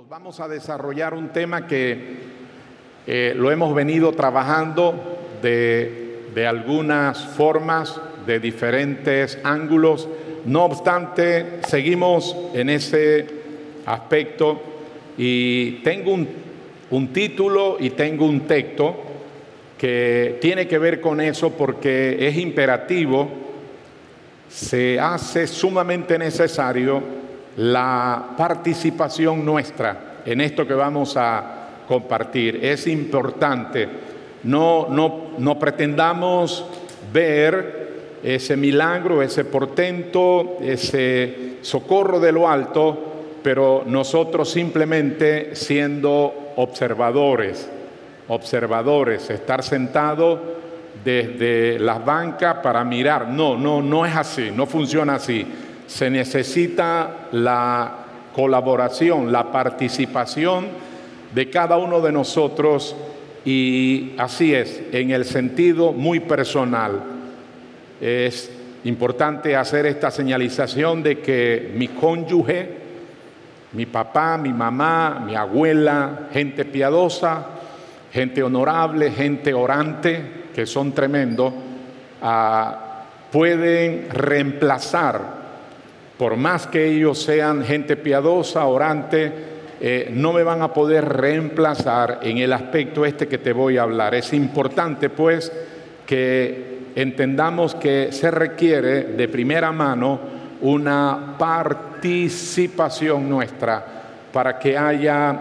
Vamos a desarrollar un tema que lo hemos venido trabajando de algunas formas, de diferentes ángulos. No obstante, seguimos en ese aspecto y tengo un título y tengo un texto que tiene que ver con eso porque es imperativo, se hace sumamente necesario la participación nuestra en esto que vamos a compartir. Es importante. No pretendamos ver ese milagro, ese portento, ese socorro de lo alto, pero nosotros simplemente siendo observadores, estar sentados desde las bancas para mirar. No es así, no funciona así. Se necesita la colaboración, la participación de cada uno de nosotros, y así es, en el sentido muy personal. Es importante hacer esta señalización de que mi cónyuge, mi papá, mi mamá, mi abuela, gente piadosa, gente honorable, gente orante, que son tremendos, pueden reemplazar. Por más que ellos sean gente piadosa, orante, no me van a poder reemplazar en el aspecto que te voy a hablar. Es importante, pues, que entendamos que se requiere de primera mano una participación nuestra para que haya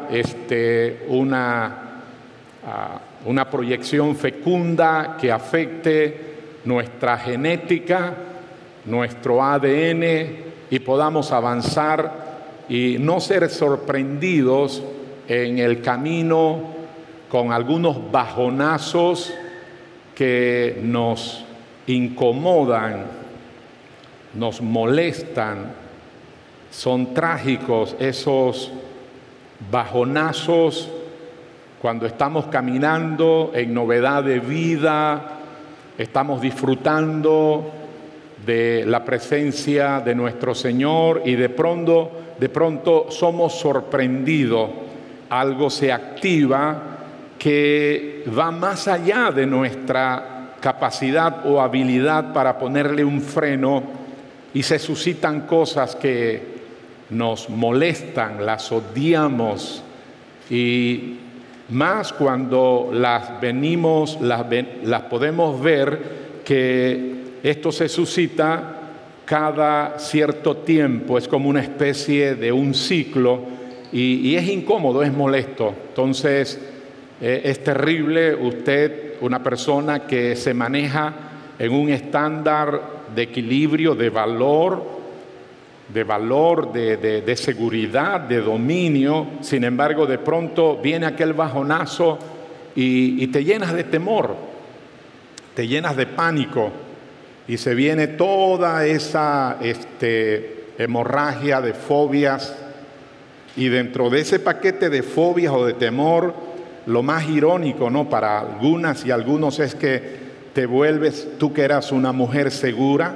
una proyección fecunda que afecte nuestra genética, nuestro ADN, y podamos avanzar y no ser sorprendidos en el camino con algunos bajonazos que nos incomodan, nos molestan. Son trágicos esos bajonazos cuando estamos caminando en novedad de vida, estamos disfrutando de la presencia de nuestro Señor, y de pronto somos sorprendidos. Algo se activa que va más allá de nuestra capacidad o habilidad para ponerle un freno, y se suscitan cosas que nos molestan, las odiamos, y más cuando las podemos ver que esto se suscita cada cierto tiempo. Es como una especie de un ciclo, y es incómodo, es molesto. Entonces es terrible una persona que se maneja en un estándar de equilibrio, de valor, de seguridad, de dominio. Sin embargo, de pronto viene aquel bajonazo y te llenas de temor, te llenas de pánico, y se viene toda esa hemorragia de fobias. Y dentro de ese paquete de fobias o de temor, lo más irónico, ¿no?, para algunas y algunos, es que te vuelves, tú que eras una mujer segura,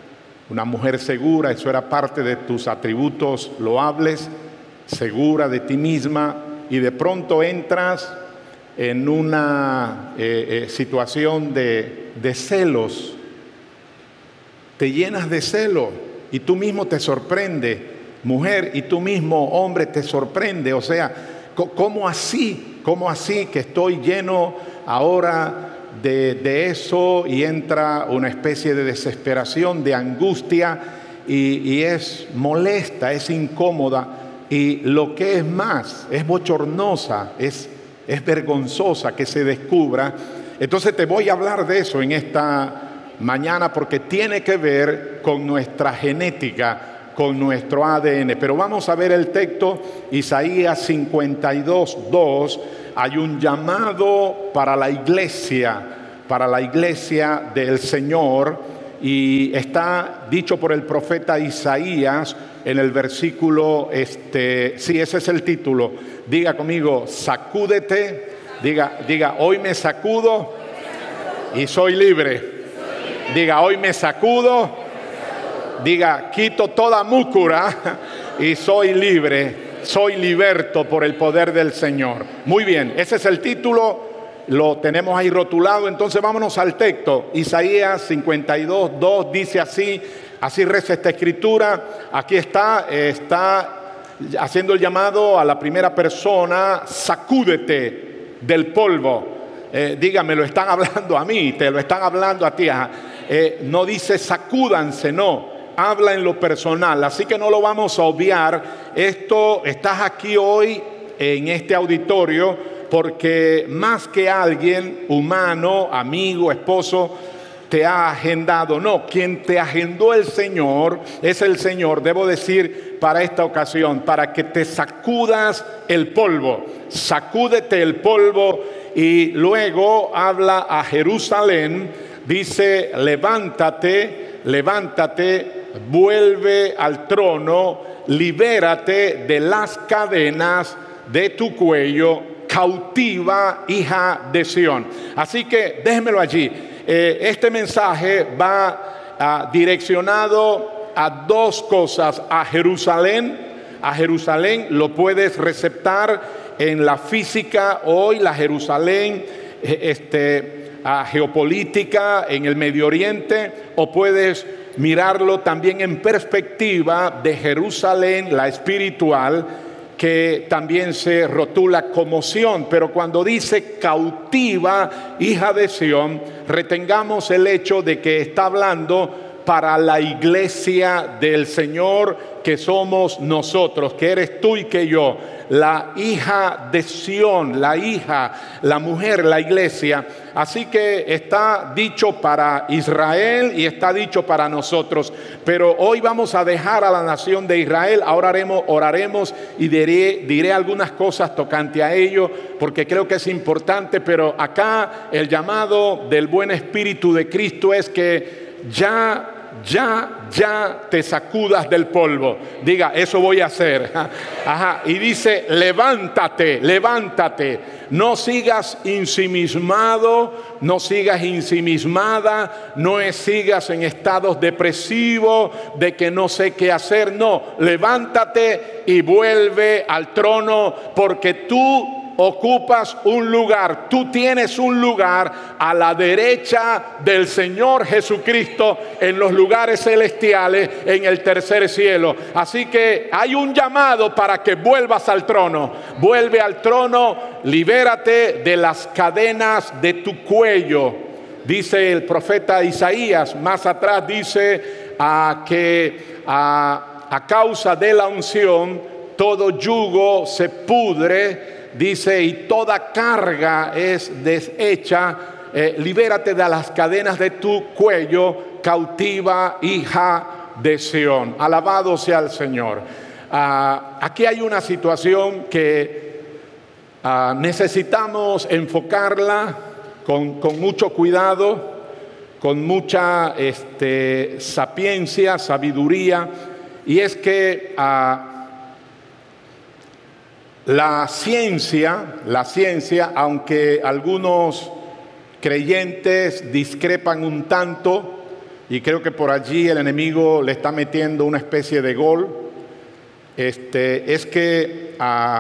eso era parte de tus atributos loables, segura de ti misma, y de pronto entras en una situación de celos. Te llenas de celo y tú mismo te sorprende, mujer, y tú mismo, hombre, te sorprende. O sea, ¿cómo así? ¿Cómo así que estoy lleno ahora de eso? Y entra una especie de desesperación, de angustia, y es molesta, es incómoda, y lo que es más, es bochornosa, es vergonzosa que se descubra. Entonces te voy a hablar de eso en esta mañana, porque tiene que ver con nuestra genética, con nuestro ADN. Pero vamos a ver el texto, Isaías 52:2. Hay un llamado para la iglesia del Señor, y está dicho por el profeta Isaías en el versículo, sí, ese es el título. Diga conmigo, sacúdete. Diga, hoy me sacudo y soy libre. Diga, hoy me sacudo. Diga, quito toda múcura y soy libre. soy liberto por el poder del Señor. Muy bien, ese es el título, lo tenemos ahí rotulado. Entonces vámonos al texto. Isaías 52:2 dice así reza esta escritura. Aquí está haciendo el llamado a la primera persona: sacúdete del polvo. Dígame, lo están hablando a mí, te lo están hablando a ti. No dice sacúdanse, no, habla en lo personal. Así que no lo vamos a obviar. Estás aquí hoy en este auditorio porque más que alguien humano, amigo, esposo, te ha agendado. No, quien te agendó el Señor es el Señor, debo decir, para esta ocasión, para que te sacudas el polvo. Sacúdete el polvo. Y luego habla a Jerusalén, dice: levántate, vuelve al trono, libérate de las cadenas de tu cuello, cautiva hija de Sión. Así que déjemelo allí. Este mensaje va direccionado a dos cosas: a Jerusalén lo puedes receptar en la física hoy, la Jerusalén geopolítica en el Medio Oriente, o puedes mirarlo también en perspectiva de Jerusalén, la espiritual, que también se rotula como Sión. Pero cuando dice cautiva hija de Sión, retengamos el hecho de que está hablando para la iglesia del Señor, que somos nosotros, que eres tú y que yo, la hija de Sión, la mujer, la iglesia. Así que está dicho para Israel y está dicho para nosotros. Pero hoy vamos a dejar a la nación de Israel. Ahora oraremos y diré algunas cosas tocante a ello, porque creo que es importante. Pero acá el llamado del buen espíritu de Cristo es que ya te sacudas del polvo. Diga, eso voy a hacer. Y dice: levántate. No sigas ensimismado, no sigas ensimismada, no sigas en estados depresivos de que no sé qué hacer. No, levántate y vuelve al trono, porque tú ocupas un lugar, tú tienes un lugar a la derecha del Señor Jesucristo en los lugares celestiales, en el tercer cielo. Así que hay un llamado para que vuelvas al trono. Vuelve al trono, libérate de las cadenas de tu cuello. Dice el profeta Isaías, más atrás dice que a causa de la unción todo yugo se pudre. Dice: y toda carga es deshecha. Libérate de las cadenas de tu cuello, cautiva hija de Sión. Alabado sea el Señor. Aquí hay una situación que necesitamos enfocarla con mucho cuidado, con mucha sapiencia, sabiduría. Y es que la ciencia, aunque algunos creyentes discrepan un tanto, y creo que por allí el enemigo le está metiendo una especie de gol, es que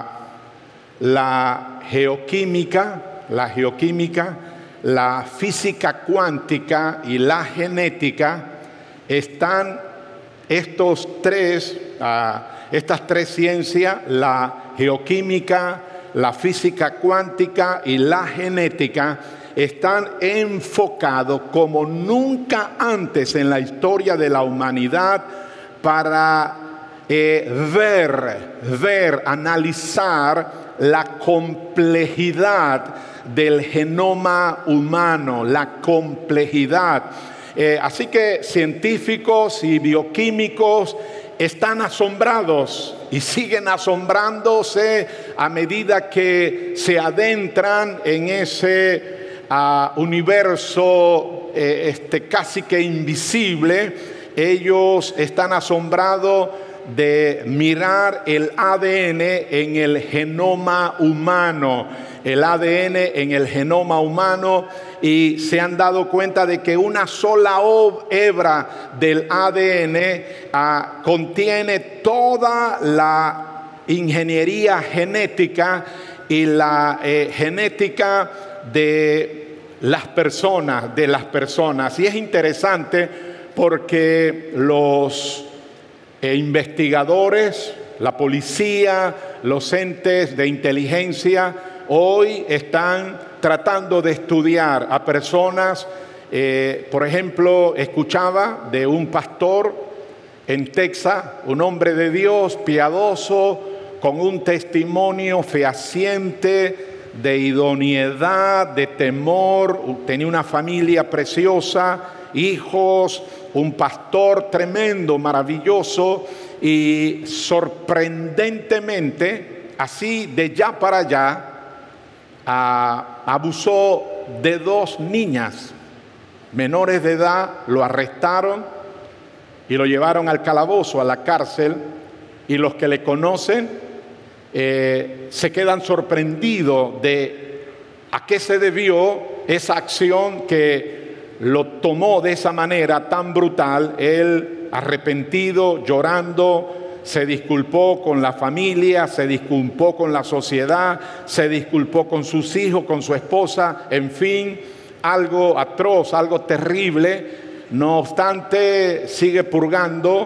la geoquímica, la física cuántica y la genética están estas tres ciencias, la geoquímica, la física cuántica y la genética, están enfocados como nunca antes en la historia de la humanidad para analizar la complejidad del genoma humano, la complejidad. Así que científicos y bioquímicos están asombrados y siguen asombrándose a medida que se adentran en ese universo casi que invisible. Ellos están asombrados de mirar el ADN en el genoma humano, y se han dado cuenta de que una sola hebra del ADN contiene toda la ingeniería genética y la genética de las personas. Y es interesante porque los investigadores, la policía, los entes de inteligencia hoy están tratando de estudiar a personas. Por ejemplo, escuchaba de un pastor en Texas, un hombre de Dios piadoso, con un testimonio fehaciente de idoneidad, de temor, tenía una familia preciosa, hijos, un pastor tremendo, maravilloso, y sorprendentemente, así de ya para allá, abusó de 2 niñas menores de edad, lo arrestaron y lo llevaron al calabozo, a la cárcel, y los que le conocen se quedan sorprendidos de a qué se debió esa acción que lo tomó de esa manera tan brutal. Él, arrepentido, llorando, se disculpó con la familia, se disculpó con la sociedad, se disculpó con sus hijos, con su esposa, en fin, algo atroz, algo terrible. No obstante, sigue purgando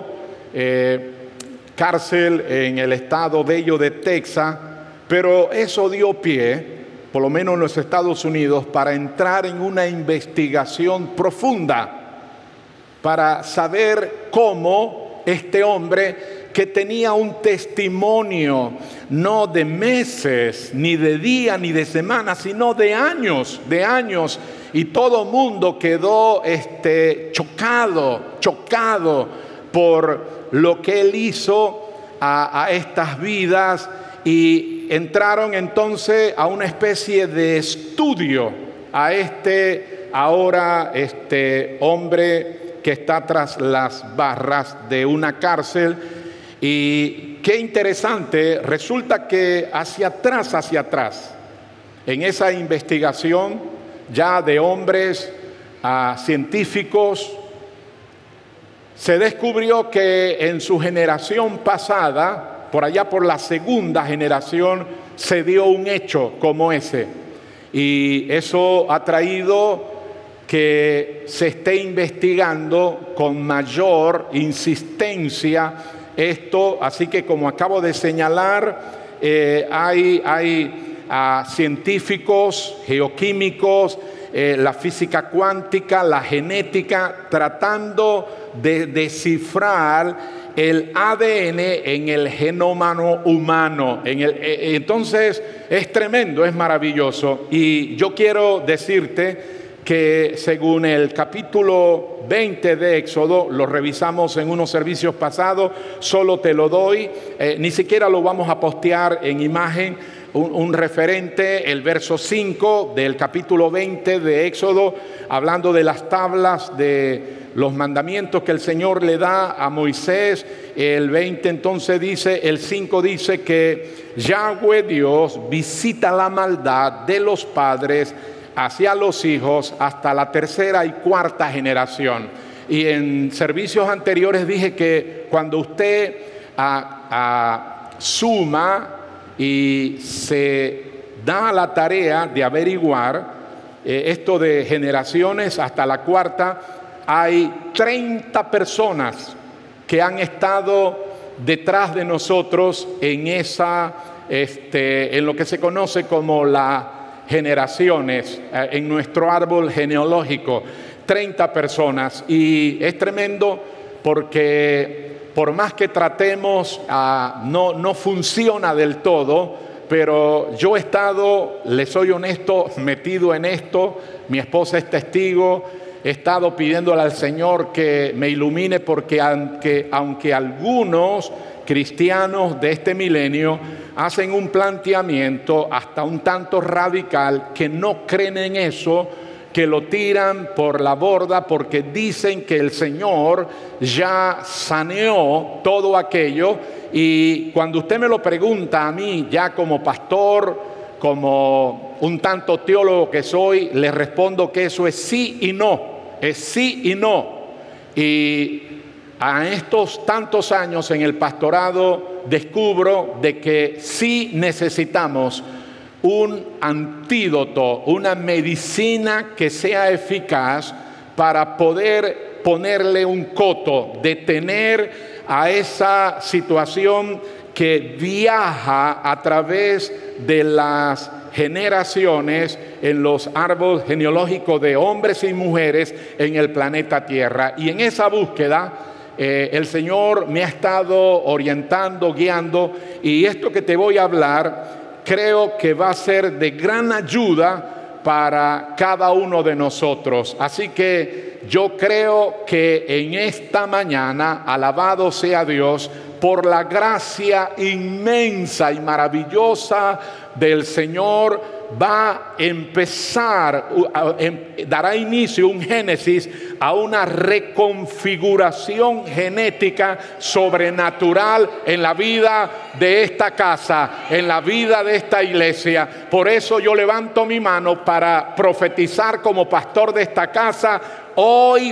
cárcel en el estado bello de Texas, pero eso dio pie, por lo menos en los Estados Unidos, para entrar en una investigación profunda, para saber cómo este hombre, que tenía un testimonio no de meses, ni de días, ni de semanas, sino de años, y todo mundo quedó chocado por lo que él hizo a estas vidas, y entraron entonces a una especie de estudio a ahora hombre que está tras las barras de una cárcel. Y qué interesante, resulta que hacia atrás, en esa investigación ya de hombres científicos, se descubrió que en su generación pasada, por allá por la segunda generación, se dio un hecho como ese. Y eso ha traído que se esté investigando con mayor insistencia esto. Así que, como acabo de señalar, hay científicos, geoquímicos, la física cuántica, la genética, tratando de descifrar el ADN en el genoma humano. Entonces es tremendo, es maravilloso. Y yo quiero decirte que según el capítulo 20 de Éxodo, lo revisamos en unos servicios pasados, solo te lo doy, ni siquiera lo vamos a postear en imagen, un referente, el verso 5 del capítulo 20 de Éxodo, hablando de las tablas de los mandamientos que el Señor le da a Moisés. El 20 entonces dice, el 5 dice que Yahweh Dios visita la maldad de los padres hacia los hijos hasta la 3ª y 4ª generación. Y en servicios anteriores dije que cuando usted suma y se da la tarea de averiguar esto de generaciones hasta la 4ª, hay 30 personas que han estado detrás de nosotros en en lo que se conoce como las generaciones, en nuestro árbol genealógico, 30 personas. Y es tremendo porque por más que tratemos, no funciona del todo, pero yo he estado, les soy honesto, metido en esto. Mi esposa es testigo. He estado pidiéndole al Señor que me ilumine, porque aunque algunos cristianos de este milenio hacen un planteamiento hasta un tanto radical, que no creen en eso, que lo tiran por la borda porque dicen que el Señor ya saneó todo aquello. Y cuando usted me lo pregunta a mí, ya como pastor, como un tanto teólogo que soy, le respondo que eso es sí y no. Es sí y no. Y a estos tantos años en el pastorado, descubro de que sí necesitamos un antídoto, una medicina que sea eficaz para poder ponerle un coto, detener a esa situación que viaja a través de las generaciones en los árboles genealógicos de hombres y mujeres en el planeta Tierra. Y en esa búsqueda el Señor me ha estado orientando, guiando, y esto que te voy a hablar creo que va a ser de gran ayuda para cada uno de nosotros. Así que yo creo que en esta mañana, alabado sea Dios, por la gracia inmensa y maravillosa del Señor, va a empezar, dará inicio, un génesis a una reconfiguración genética sobrenatural en la vida de esta casa, en la vida de esta iglesia. Por eso yo levanto mi mano para profetizar como pastor de esta casa. Hoy,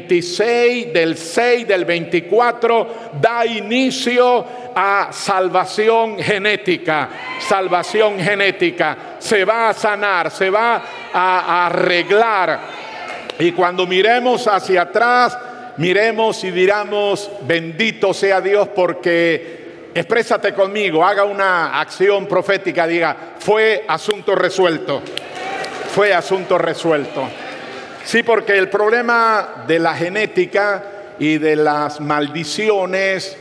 26 del 6 del 24, da inicio a salvación genética. Salvación genética. Se va a sanar, se va a arreglar. Y cuando miremos hacia atrás, miremos y diramos, bendito sea Dios, porque, exprésate conmigo, haga una acción profética, diga, fue asunto resuelto. Fue asunto resuelto. Sí, porque el problema de la genética y de las maldiciones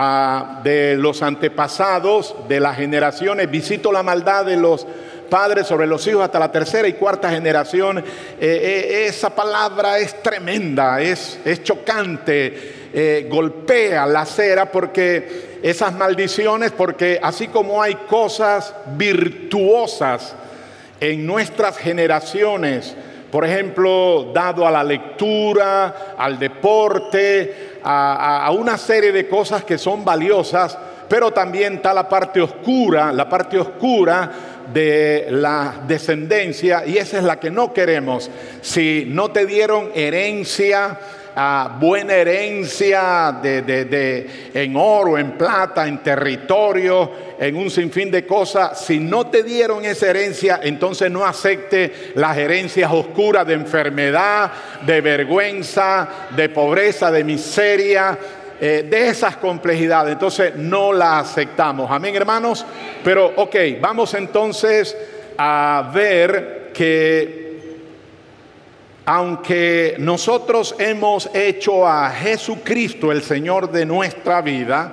de los antepasados, de las generaciones, visito la maldad de los padres sobre los hijos hasta la tercera y cuarta generación. Esa palabra es tremenda, es chocante, golpea la acera, porque esas maldiciones, porque así como hay cosas virtuosas en nuestras generaciones, por ejemplo, dado a la lectura, al deporte, a una serie de cosas que son valiosas, pero también está la parte oscura de la descendencia, y esa es la que no queremos. Si no te dieron herencia, buena herencia en oro, en plata, en territorio, en un sinfín de cosas, si no te dieron esa herencia, entonces no acepte las herencias oscuras de enfermedad, de vergüenza, de pobreza, de miseria, de esas complejidades. Entonces no la aceptamos. Amén, hermanos. Pero ok, vamos entonces a ver que aunque nosotros hemos hecho a Jesucristo el Señor de nuestra vida,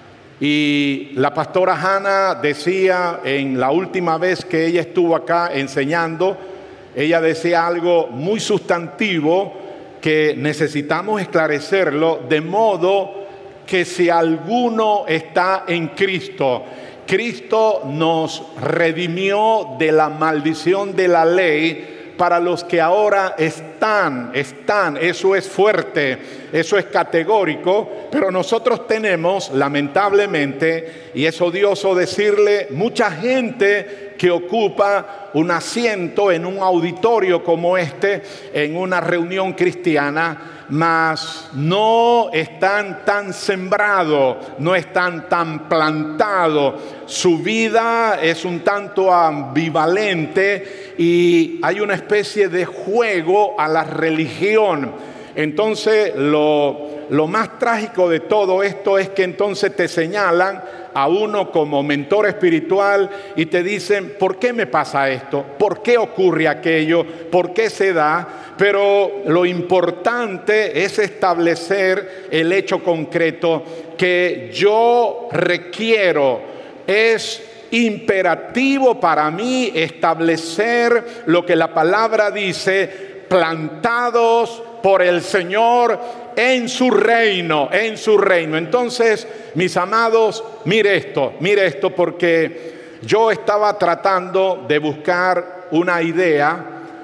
y la pastora Hannah decía en la última vez que ella estuvo acá enseñando, ella decía algo muy sustantivo que necesitamos esclarecerlo, de modo que si alguno está en Cristo, Cristo nos redimió de la maldición de la ley. Para los que ahora están, eso es fuerte, eso es categórico, pero nosotros tenemos, lamentablemente, y es odioso decirle, mucha gente que ocupa un asiento en un auditorio como este, en una reunión cristiana, mas no están tan sembrados, no están tan plantados. Su vida es un tanto ambivalente y hay una especie de juego a la religión. Entonces lo más trágico de todo esto es que entonces te señalan a uno como mentor espiritual y te dicen, ¿por qué me pasa esto? ¿Por qué ocurre aquello? ¿Por qué se da? Pero lo importante es establecer el hecho concreto que yo requiero. Es imperativo para mí establecer lo que la palabra dice, plantados por el Señor en su reino, en su reino. Entonces, mis amados, mire esto, porque yo estaba tratando de buscar una idea,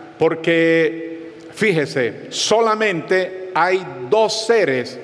porque fíjese, solamente hay dos seres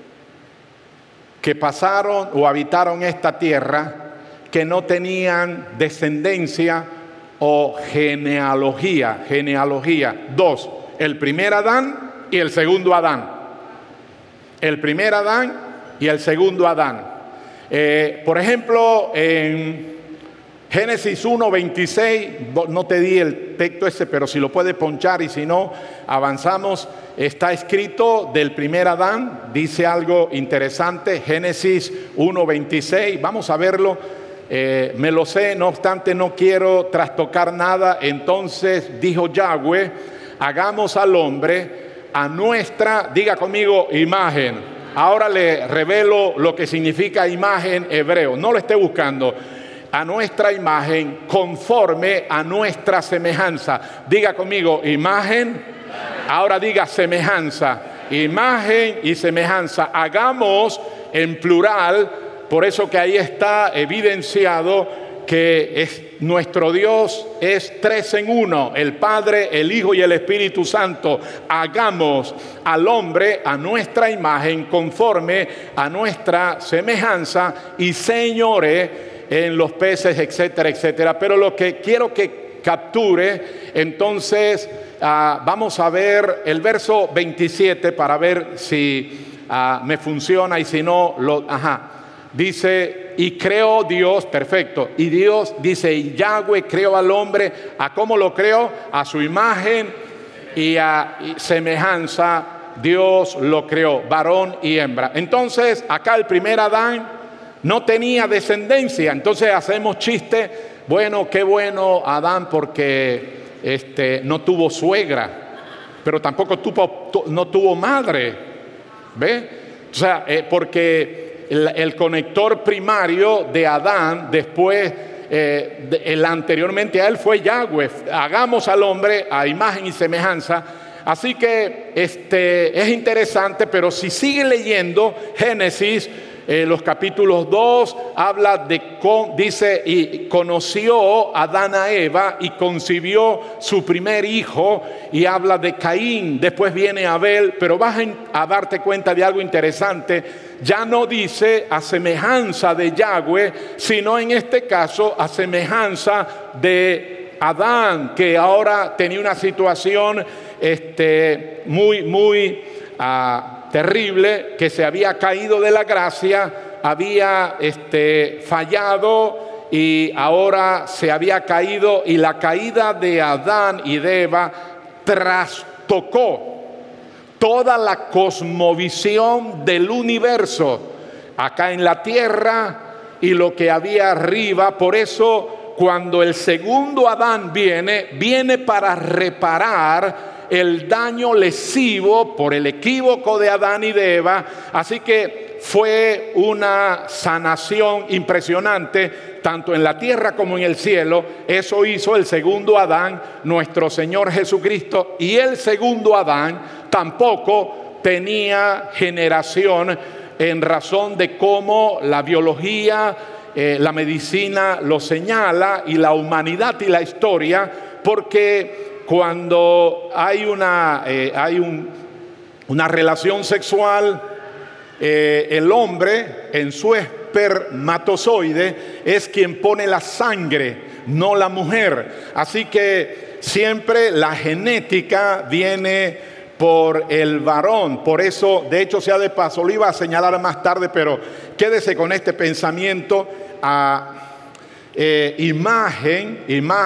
que pasaron o habitaron esta tierra que no tenían descendencia o genealogía. Dos, el primer Adán y el segundo Adán. El primer Adán y el segundo Adán. Por ejemplo, en Génesis 1:26, no te di el texto ese, pero si lo puedes ponchar y si no, avanzamos. Está escrito del primer Adán, dice algo interesante, Génesis 1:26, vamos a verlo. Me lo sé, no obstante no quiero trastocar nada. Entonces dijo Yahweh, hagamos al hombre a nuestra, diga conmigo, imagen. Ahora le revelo lo que significa imagen hebreo, no lo esté buscando. A nuestra imagen, conforme a nuestra semejanza. Diga conmigo, imagen. Ahora diga semejanza. Imagen y semejanza. Hagamos en plural, por eso que ahí está evidenciado que nuestro Dios es 3 en 1, el Padre, el Hijo y el Espíritu Santo. Hagamos al hombre a nuestra imagen, conforme a nuestra semejanza, y señore en los peces, etcétera, etcétera. Pero lo que quiero que capture, entonces, vamos a ver el verso 27 para ver si me funciona, y si no, dice, y creó Dios, perfecto, y Dios dice, y Yahweh creó al hombre, ¿a cómo lo creó? A su imagen y a semejanza, Dios lo creó, varón y hembra. Entonces, acá el primer Adán no tenía descendencia, entonces hacemos chiste, bueno, qué bueno Adán porque no tuvo suegra, pero tampoco no tuvo madre, ¿ve? O sea, porque el conector primario de Adán, después, anteriormente a él fue Yahweh, hagamos al hombre a imagen y semejanza. Así que es interesante, pero si sigue leyendo Génesis, los capítulos 2 habla dice, y conoció Adán a Eva y concibió su primer hijo, y habla de Caín, después viene Abel, pero vas a darte cuenta de algo interesante. Ya no dice a semejanza de Yahweh, sino en este caso a semejanza de Adán, que ahora tenía una situación muy terrible, que se había caído de la gracia, había fallado y ahora se había caído, y la caída de Adán y de Eva trastocó toda la cosmovisión del universo acá en la tierra y lo que había arriba. Por eso cuando el segundo Adán viene para reparar el daño lesivo por el equívoco de Adán y de Eva. Así que fue una sanación impresionante, tanto en la tierra como en el cielo. Eso hizo el segundo Adán, nuestro Señor Jesucristo. Y el segundo Adán tampoco tenía generación, en razón de cómo la biología, la medicina lo señala, y la humanidad y la historia, porque cuando hay una relación sexual, el hombre en su espermatozoide es quien pone la sangre, no la mujer. Así que siempre la genética viene por el varón. Por eso, de hecho, sea de paso, lo iba a señalar más tarde, pero quédese con este pensamiento. Imagen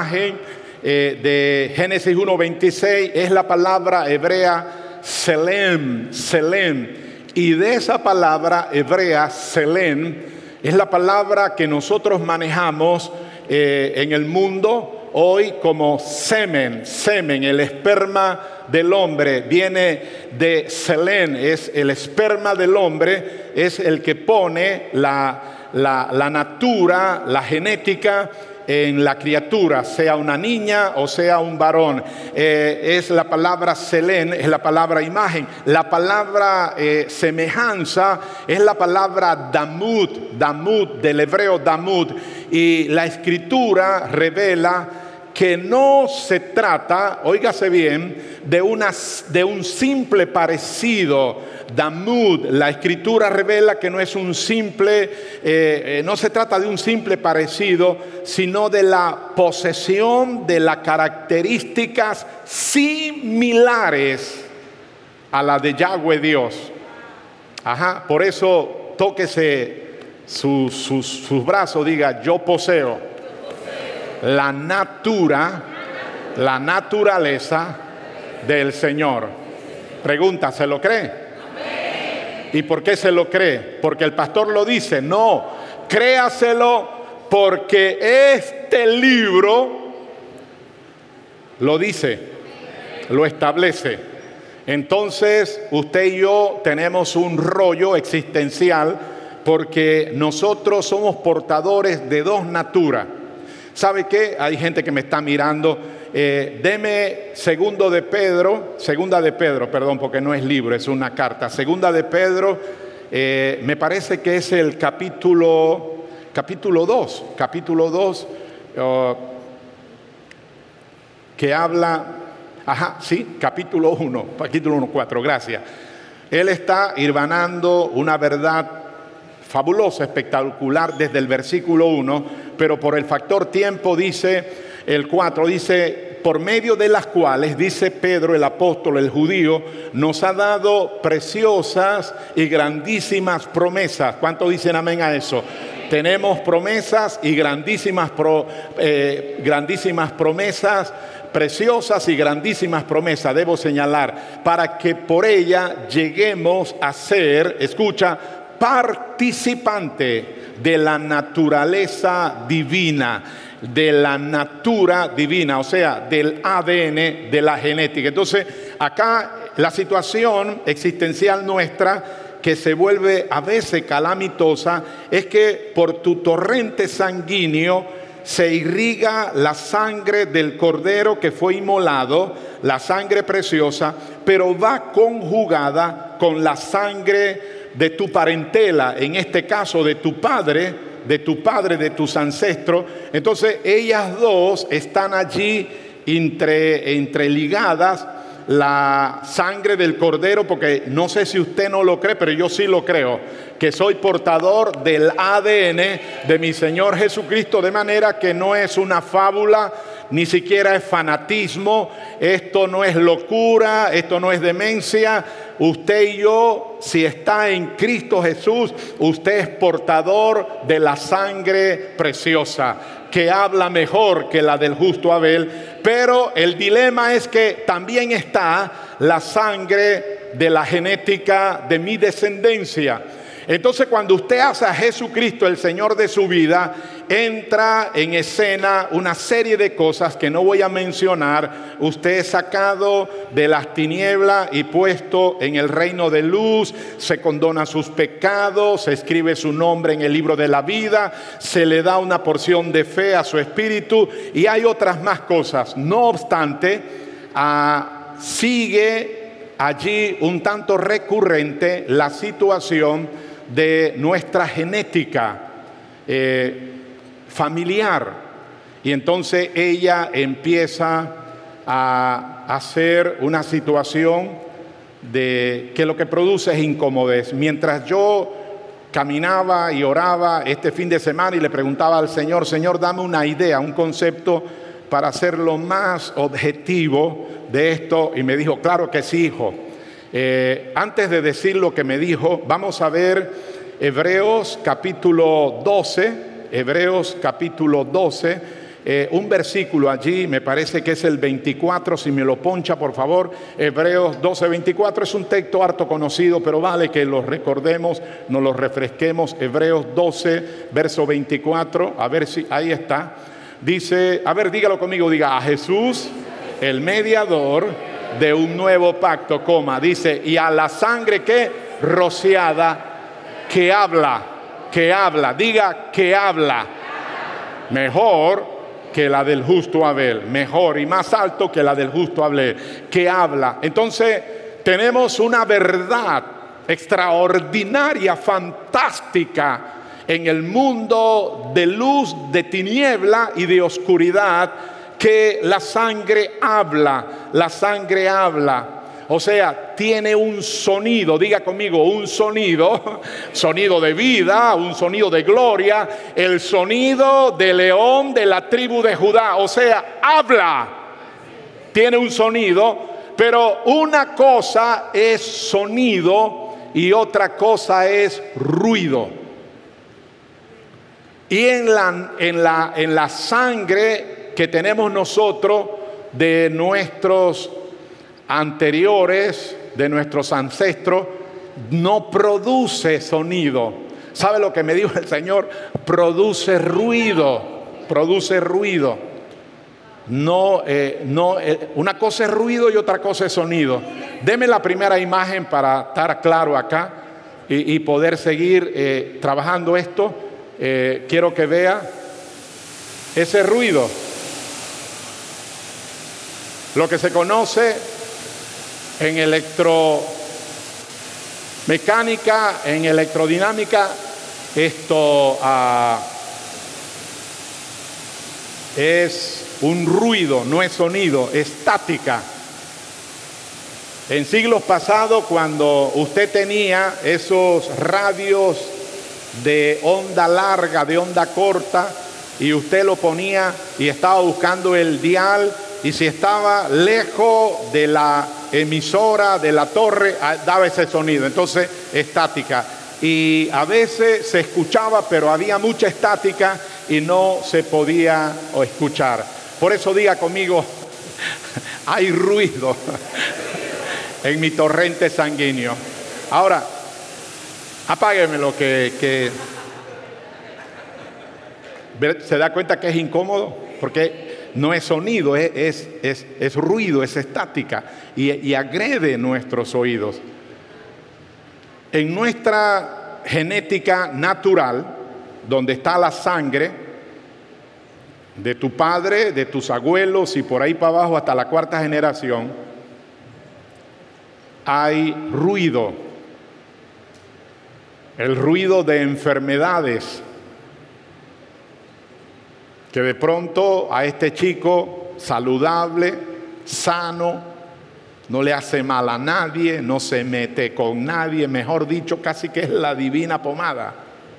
de Génesis 1:26 es la palabra hebrea selem, y de esa palabra hebrea selem es la palabra que nosotros manejamos en el mundo hoy como semen. El esperma del hombre viene de selem, es el esperma del hombre, es el que pone la natura, la genética en la criatura, sea una niña o sea un varón. Es la palabra selén, es la palabra imagen. La palabra semejanza es la palabra damud, del hebreo damud. Y la escritura revela que no se trata, óigase bien, de un simple parecido. Damud, la escritura revela que no es un simple, no se trata de un simple parecido, sino de la posesión de las características similares a la de Yahweh Dios. Por eso tóquese sus brazos, diga: yo poseo la naturaleza del Señor. Pregunta: ¿se lo cree? ¿Y por qué se lo cree? ¿Porque el pastor lo dice? No, créaselo porque este libro lo dice, lo establece. Entonces usted y yo tenemos un rollo existencial porque nosotros somos portadores de dos naturas. ¿Sabe qué? Hay gente que me está mirando. Deme segunda de Pedro, perdón, porque no es libro, es una carta. Segunda de Pedro, me parece que es el capítulo 2, que habla, capítulo 1, 4, gracias. Él está hilvanando una verdad fabulosa, espectacular desde el versículo 1, pero por el factor tiempo dice, el 4 dice: por medio de las cuales, dice Pedro, el apóstol, el judío, nos ha dado preciosas y grandísimas promesas. ¿Cuántos dicen amén a eso? Tenemos promesas y grandísimas promesas, preciosas y grandísimas promesas, debo señalar, para que por ella lleguemos a ser, escucha, participante de la naturaleza divina, o sea, del ADN, de la genética. Entonces, acá la situación existencial nuestra, que se vuelve a veces calamitosa, es que por tu torrente sanguíneo se irriga la sangre del cordero que fue inmolado, la sangre preciosa, pero va conjugada con la sangre de tu parentela, en este caso de tu padre, de tus ancestros. Entonces ellas dos están allí entreligadas, la sangre del cordero, porque no sé si usted no lo cree, pero yo sí lo creo, que soy portador del ADN de mi Señor Jesucristo, de manera que no es una fábula, ni siquiera es fanatismo, esto no es locura, esto no es demencia. Usted y yo, si está en Cristo Jesús, usted es portador de la sangre preciosa, que habla mejor que la del justo Abel. Pero el dilema es que también está la sangre de la genética de mi descendencia. Entonces, cuando usted hace a Jesucristo el Señor de su vida, entra en escena una serie de cosas que no voy a mencionar. Usted es sacado de las tinieblas y puesto en el reino de luz, se condona sus pecados, se escribe su nombre en el libro de la vida, se le da una porción de fe a su espíritu y hay otras más cosas. No obstante, sigue allí un tanto recurrente la situación de nuestra genética familiar, y entonces ella empieza a hacer una situación de que lo que produce es incomodez. Mientras yo caminaba y oraba este fin de semana y le preguntaba al Señor: Señor, dame una idea, un concepto para hacerlo más objetivo de esto, y me dijo: claro que sí, hijo. Antes de decir lo que me dijo, vamos a ver Hebreos capítulo 12, un versículo allí, me parece que es el 24, si me lo poncha por favor. Hebreos 12, 24 es un texto harto conocido, pero vale que lo recordemos, nos lo refresquemos. Hebreos 12, verso 24, a ver si ahí está. Dice, a ver, dígalo conmigo, diga: a Jesús, el mediador de un nuevo pacto, dice, y a la sangre que rociada, que habla, diga, que habla, mejor que la del justo Abel, mejor y más alto que la del justo Abel, que habla. Entonces tenemos una verdad extraordinaria, fantástica, en el mundo de luz, de tiniebla y de oscuridad, que la sangre habla. O sea, tiene un sonido, diga conmigo, un sonido de vida, un sonido de gloria, el sonido del león de la tribu de Judá. O sea, habla, tiene un sonido, pero una cosa es sonido y otra cosa es ruido. y en la sangre que tenemos nosotros de nuestros anteriores, de nuestros ancestros, no produce sonido. ¿Sabe lo que me dijo el Señor? Produce ruido, produce ruido. Una cosa es ruido y otra cosa es sonido. Deme la primera imagen para estar claro acá y poder seguir trabajando esto. Quiero que vea ese ruido. Lo que se conoce en electromecánica, en electrodinámica, esto es un ruido, no es sonido, estática. En siglos pasados, cuando usted tenía esos radios de onda larga, de onda corta, y usted lo ponía y estaba buscando el dial, y si estaba lejos de la emisora, de la torre, daba ese sonido. Entonces, estática. Y a veces se escuchaba, pero había mucha estática y no se podía escuchar. Por eso diga conmigo, hay ruido en mi torrente sanguíneo. Ahora, apágueme lo que ¿se da cuenta que es incómodo? Porque no es sonido, es ruido, es estática y agrede nuestros oídos. En nuestra genética natural, donde está la sangre de tu padre, de tus abuelos y por ahí para abajo hasta la cuarta generación, hay ruido. El ruido de enfermedades que de pronto a este chico saludable, sano, no le hace mal a nadie, no se mete con nadie, mejor dicho, casi que es la divina pomada.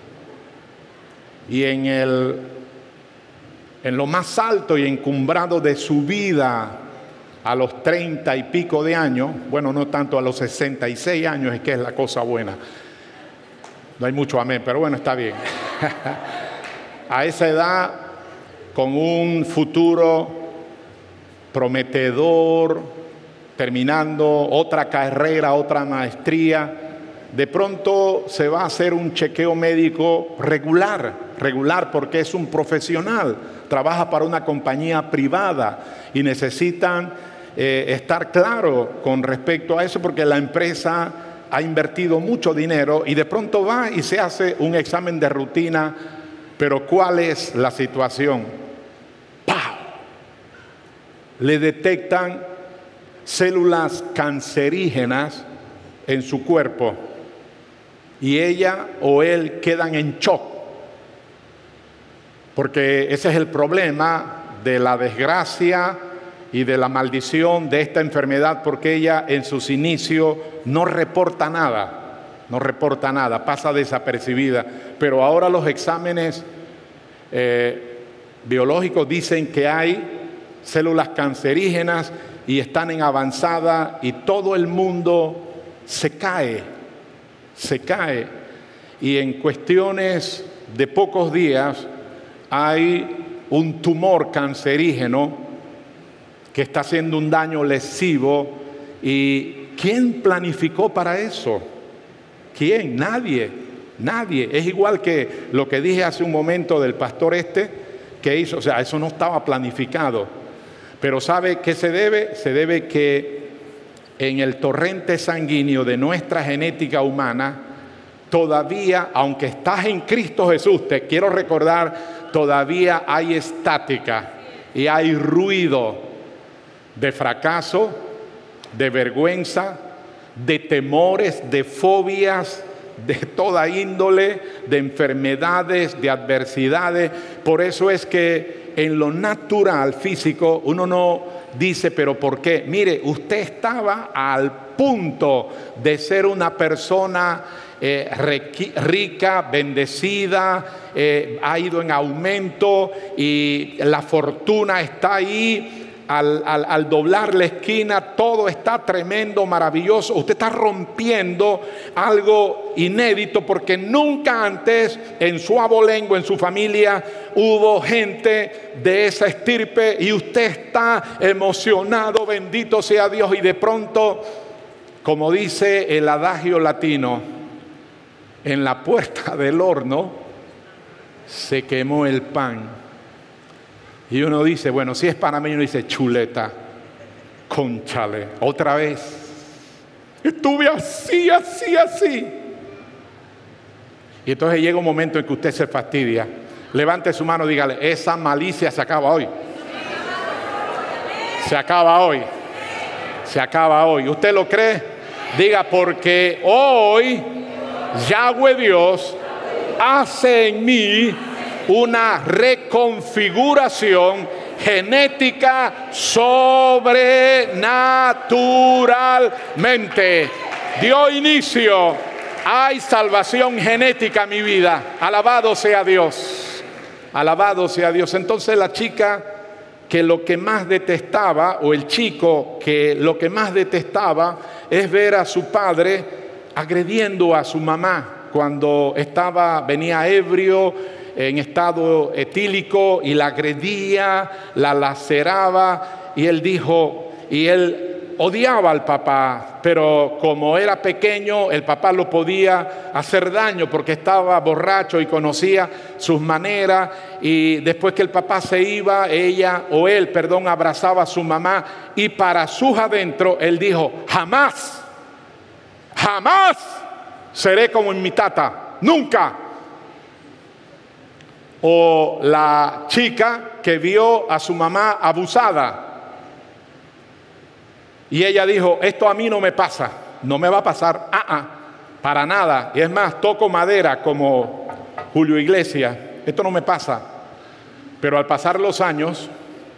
Y en lo más alto y encumbrado de su vida, a los 30 y pico de años, bueno, no tanto, a los 66 años es que es la cosa buena. No hay mucho amén, pero bueno, está bien. A esa edad, con un futuro prometedor, terminando otra carrera, otra maestría, de pronto se va a hacer un chequeo médico regular porque es un profesional, trabaja para una compañía privada y necesitan estar claro con respecto a eso porque la empresa ha invertido mucho dinero y de pronto va y se hace un examen de rutina. Pero ¿cuál es la situación? ¡Pau! Le detectan células cancerígenas en su cuerpo y ella o él quedan en shock, porque ese es el problema de la desgracia y de la maldición de esta enfermedad, porque ella en sus inicios no reporta nada, pasa desapercibida, pero ahora los exámenes biológicos dicen que hay células cancerígenas y están en avanzada y todo el mundo se cae y en cuestiones de pocos días hay un tumor cancerígeno que está haciendo un daño lesivo. ¿Y quién planificó para eso? ¿Quién? Nadie. Es igual que lo que dije hace un momento del pastor que hizo, o sea, eso no estaba planificado. Pero ¿sabe qué se debe? Se debe que en el torrente sanguíneo de nuestra genética humana, todavía, aunque estás en Cristo Jesús, te quiero recordar, todavía hay estática y hay ruido de fracaso, de vergüenza, de temores, de fobias, de toda índole, de enfermedades, de adversidades. Por eso es que en lo natural, físico, uno no dice, ¿pero por qué? Mire, usted estaba al punto de ser una persona rica, bendecida, ha ido en aumento y la fortuna está ahí, al doblar la esquina, todo está tremendo, maravilloso. Usted está rompiendo algo inédito, porque nunca antes en su abolengo, en su familia, hubo gente de esa estirpe, y usted está emocionado, bendito sea Dios. Y de pronto, como dice el adagio latino, en la puerta del horno se quemó el pan. Y uno dice, bueno, si es panameño, uno dice, chuleta, cónchale, otra vez. Estuve así. Y entonces llega un momento en que usted se fastidia. Levante su mano y dígale, esa malicia se acaba hoy. Se acaba hoy. Se acaba hoy. ¿Usted lo cree? Diga, porque hoy Yahweh Dios hace en mí una reconfiguración genética sobrenaturalmente. Dio inicio. Hay salvación genética en mi vida. Alabado sea Dios. Alabado sea Dios. Entonces la chica que lo que más detestaba, o el chico que lo que más detestaba, es ver a su padre agrediendo a su mamá cuando venía ebrio, en estado etílico, y la agredía, la laceraba, y él odiaba al papá, pero como era pequeño, el papá lo podía hacer daño porque estaba borracho y conocía sus maneras. Y después que el papá se iba, él abrazaba a su mamá, y para sus adentro él dijo, jamás seré como mi tata, nunca. O la chica que vio a su mamá abusada, y ella dijo, esto a mí no me pasa, no me va a pasar, para nada. Y es más, toco madera como Julio Iglesias, esto no me pasa. Pero al pasar los años,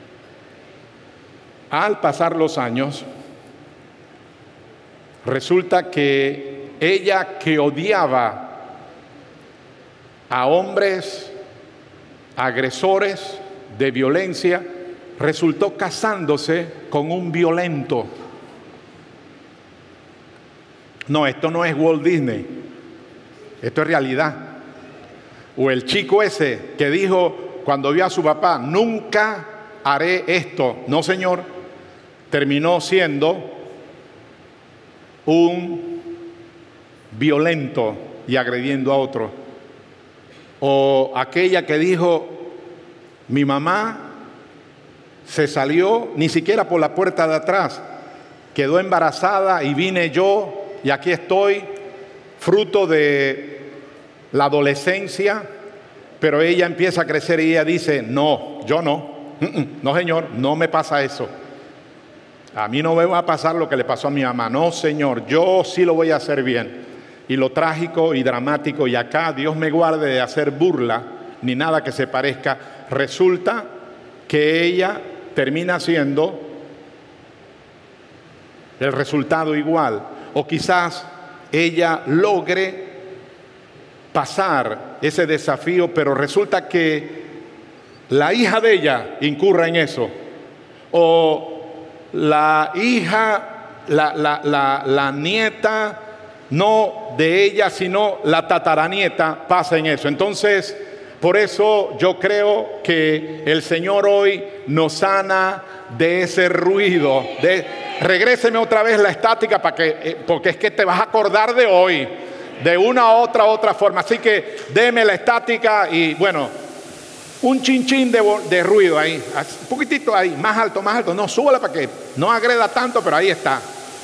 resulta que ella, que odiaba a hombres agresores de violencia, resultó casándose con un violento. No, esto no es Walt Disney, esto es realidad. O el chico ese que dijo cuando vio a su papá, nunca haré esto, no señor, terminó siendo un violento y agrediendo a otro. O aquella que dijo, mi mamá se salió ni siquiera por la puerta de atrás, quedó embarazada y vine yo y aquí estoy, fruto de la adolescencia, pero ella empieza a crecer y ella dice, no, yo no, no señor, no me pasa eso. A mí no me va a pasar lo que le pasó a mi mamá, no señor, yo sí lo voy a hacer bien. Y lo trágico y dramático, y acá Dios me guarde de hacer burla ni nada que se parezca, resulta que ella termina siendo el resultado igual, o quizás ella logre pasar ese desafío, pero resulta que la hija de ella incurra en eso, o la hija, la nieta, no de ella, sino la tataranieta, pasa en eso. Entonces, por eso yo creo que el Señor hoy nos sana de ese ruido. Regréseme otra vez la estática porque es que te vas a acordar de hoy, de una u otra forma. Así que deme la estática y bueno, un chinchín de ruido ahí, un poquitito ahí, más alto, no, súbala para que no agreda tanto, pero ahí está.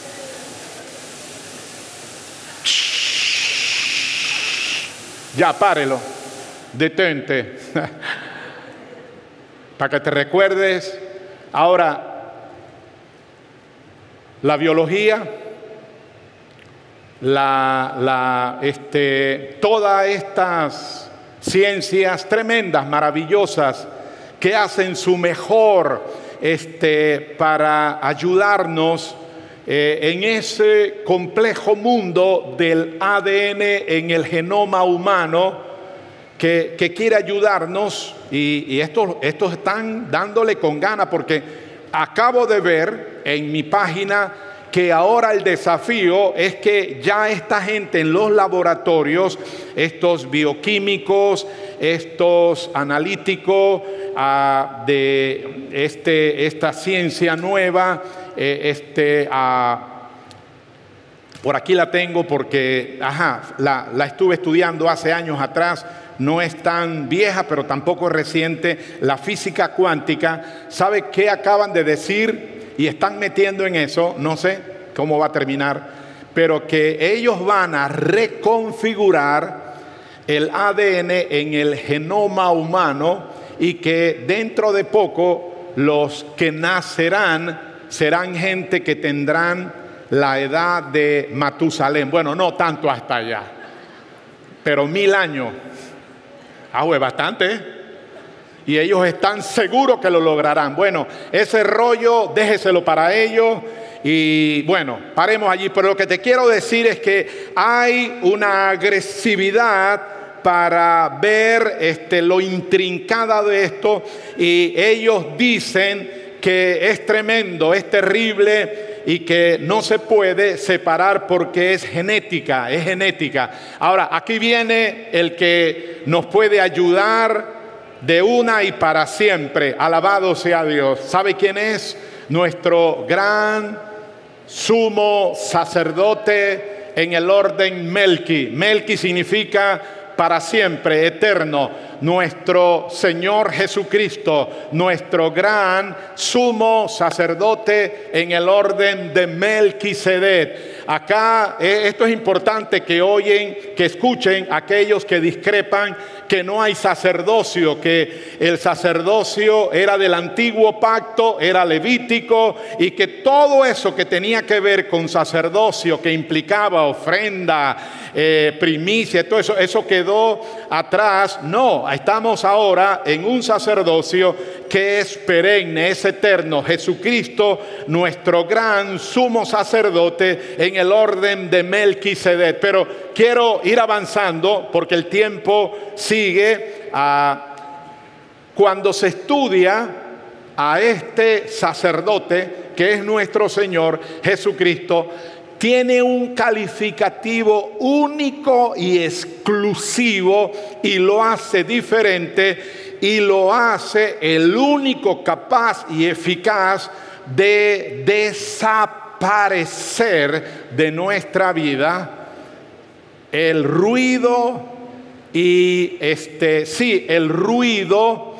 Ya, párelo, detente, para que te recuerdes. Ahora, la biología, todas estas ciencias tremendas, maravillosas, que hacen su mejor para ayudarnos en ese complejo mundo del ADN en el genoma humano, que quiere ayudarnos, y estos están dándole con gana, porque acabo de ver en mi página que ahora el desafío es que ya esta gente en los laboratorios, estos bioquímicos, estos analíticos de esta ciencia nueva, por aquí la tengo porque la estuve estudiando hace años atrás. No es tan vieja, pero tampoco reciente. La física cuántica. ¿Sabe qué acaban de decir? Y están metiendo en eso, no sé cómo va a terminar, pero que ellos van a reconfigurar el ADN en el genoma humano y que dentro de poco los que nacerán serán gente que tendrán la edad de Matusalén. Bueno, no tanto hasta allá, pero 1000 años. Es bastante, ¿eh? Y ellos están seguros que lo lograrán. Bueno, ese rollo déjeselo para ellos. Y bueno, paremos allí. Pero lo que te quiero decir es que hay una agresividad para ver lo intrincada de esto. Y ellos dicen que es tremendo, es terrible y que no se puede separar porque es genética, es genética. Ahora, aquí viene el que nos puede ayudar de una y para siempre. Alabado sea Dios. ¿Sabe quién es? Nuestro gran sumo sacerdote en el orden Melqui. Melqui significa para siempre, eterno. Nuestro Señor Jesucristo, nuestro gran sumo sacerdote en el orden de Melquisedec. Acá esto es importante que escuchen aquellos que discrepan que no hay sacerdocio, que el sacerdocio era del antiguo pacto, era levítico, y que todo eso que tenía que ver con sacerdocio, que implicaba ofrenda, primicia, todo eso quedó atrás. No, estamos ahora en un sacerdocio que es perenne, es eterno. Jesucristo, nuestro gran sumo sacerdote en el orden de Melquisedec. Pero quiero ir avanzando porque el tiempo sigue. Cuando se estudia a este sacerdote, que es nuestro Señor Jesucristo, tiene un calificativo único y exclusivo y lo hace diferente y lo hace el único capaz y eficaz de desaparecer de nuestra vida el ruido y el ruido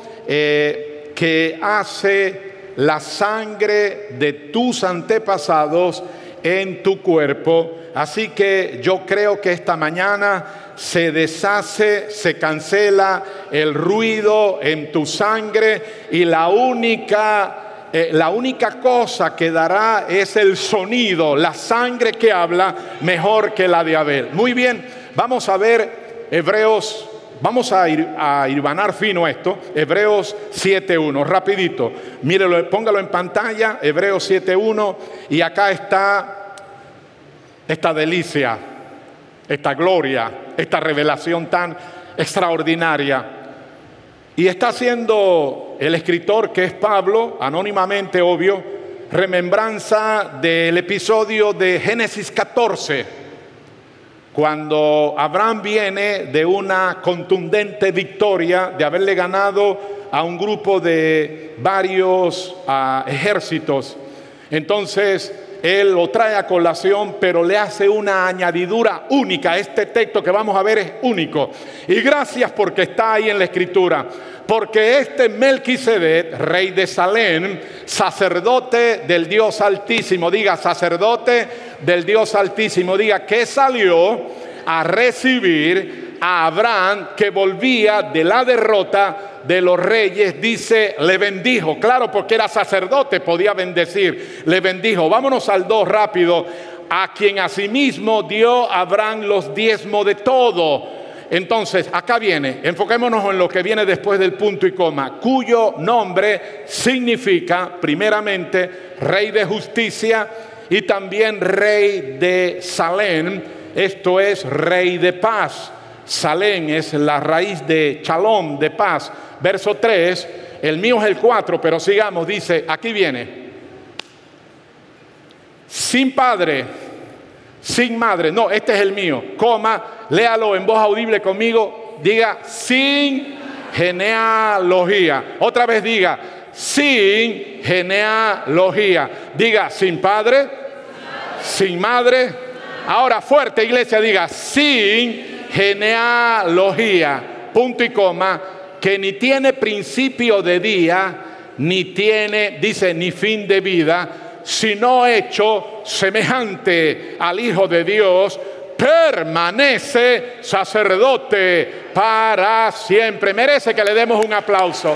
que hace la sangre de tus antepasados en tu cuerpo. Así que yo creo que esta mañana se deshace, se cancela el ruido en tu sangre y la única cosa que dará es el sonido, la sangre que habla mejor que la de Abel. Muy bien, vamos a ver Hebreos. Vamos a hilvanar fino esto. Hebreos 7.1, rapidito. Mírelo, póngalo en pantalla, Hebreos 7.1. Y acá está esta delicia, esta gloria, esta revelación tan extraordinaria. Y está haciendo el escritor, que es Pablo, anónimamente, obvio, remembranza del episodio de Génesis 14. Cuando Abraham viene de una contundente victoria, de haberle ganado a un grupo de varios ejércitos. Entonces él lo trae a colación, pero le hace una añadidura única. Este texto que vamos a ver es único. Y gracias porque está ahí en la Escritura. Porque este Melquisedec, rey de Salem, sacerdote del Dios Altísimo, diga sacerdote del Dios Altísimo, diga que salió a recibir a Abraham, que volvía de la derrota de los reyes, dice, le bendijo. Claro, porque era sacerdote, podía bendecir, le bendijo. Vámonos al 2 rápido. A quien asimismo dio Abraham los diezmos de todo. Entonces, acá viene, enfoquémonos en lo que viene después del punto y coma, cuyo nombre significa, primeramente, Rey de Justicia y también Rey de Salem, esto es Rey de Paz. Salem es la raíz de Shalom, de paz. Verso 3, el mío es el 4, pero sigamos, dice, aquí viene. sin padre, sin madre. No, este es el mío. Coma, léalo en voz audible conmigo. Diga, sin genealogía. Otra vez diga, sin genealogía. Diga, sin padre, sin madre. Ahora fuerte, iglesia, diga, sin genealogía. Punto y coma, que ni tiene principio de día, ni tiene, dice, ni fin de vida, sino hecho semejante al Hijo de Dios, permanece sacerdote para siempre. Merece que le demos un aplauso.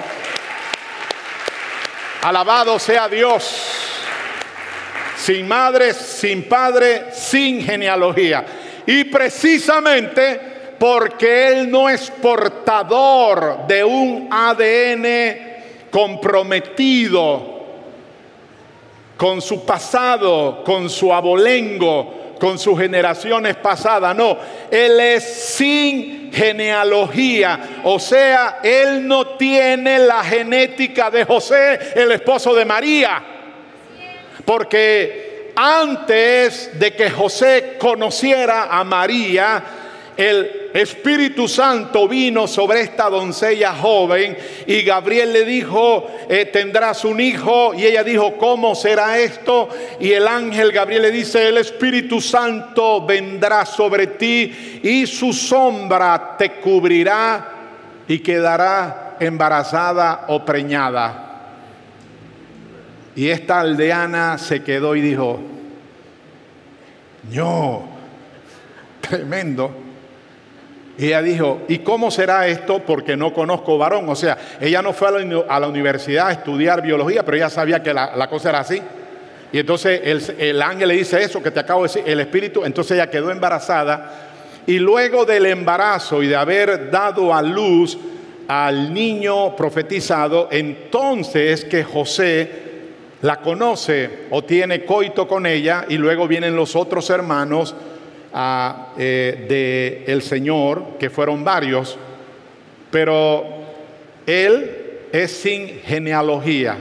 Alabado sea Dios. Sin madre, sin padre, sin genealogía. Y precisamente porque Él no es portador de un ADN comprometido con su pasado, con su abolengo, con sus generaciones pasadas. No, Él es sin genealogía. O sea, Él no tiene la genética de José, el esposo de María. Porque antes de que José conociera a María, el Espíritu Santo vino sobre esta doncella joven y Gabriel le dijo, tendrás un hijo, y ella dijo, ¿cómo será esto? Y el ángel Gabriel le dice, el Espíritu Santo vendrá sobre ti y su sombra te cubrirá y quedará embarazada o preñada. Y esta aldeana se quedó y dijo, no, tremendo. Y ella dijo, ¿y cómo será esto? Porque no conozco varón. O sea, ella no fue a la universidad a estudiar biología, pero ella sabía que la cosa era así. Y entonces el ángel le dice eso que te acabo de decir, el espíritu. Entonces ella quedó embarazada. Y luego del embarazo y de haber dado a luz al niño profetizado, entonces que José la conoce o tiene coito con ella, y luego vienen los otros hermanos de el Señor, que fueron varios, pero Él es sin genealogía.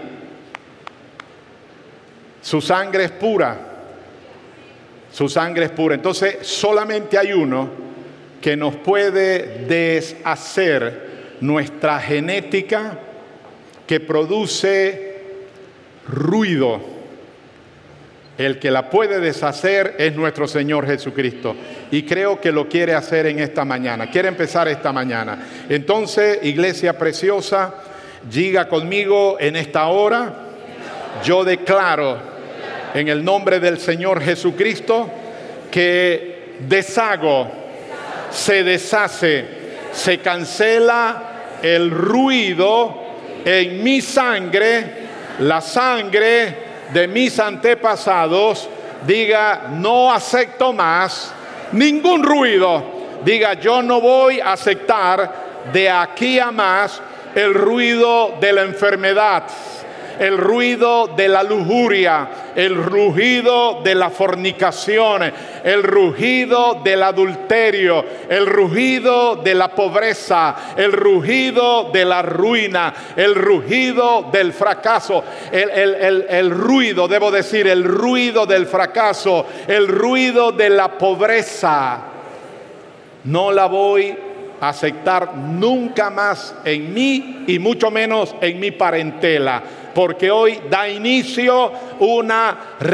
Su sangre es pura. Su sangre es pura. Entonces solamente hay uno que nos puede deshacer nuestra genética, que produce ruido. El que la puede deshacer es nuestro Señor Jesucristo. Y creo que lo quiere hacer en esta mañana. Quiere empezar esta mañana. Entonces, iglesia preciosa, diga conmigo en esta hora, yo declaro en el nombre del Señor Jesucristo que deshago, se deshace, se cancela el ruido en mi sangre, la sangre de mis antepasados. Diga, no acepto más ningún ruido. Diga, yo no voy a aceptar de aquí a más el ruido de la enfermedad, el ruido de la lujuria, el rugido de la fornicación, el rugido del adulterio, el rugido de la pobreza, el rugido de la ruina, el rugido del fracaso, el ruido, debo decir, el ruido del fracaso, el ruido de la pobreza. No la voy a aceptar nunca más en mí y mucho menos en mi parentela. Porque hoy da inicio una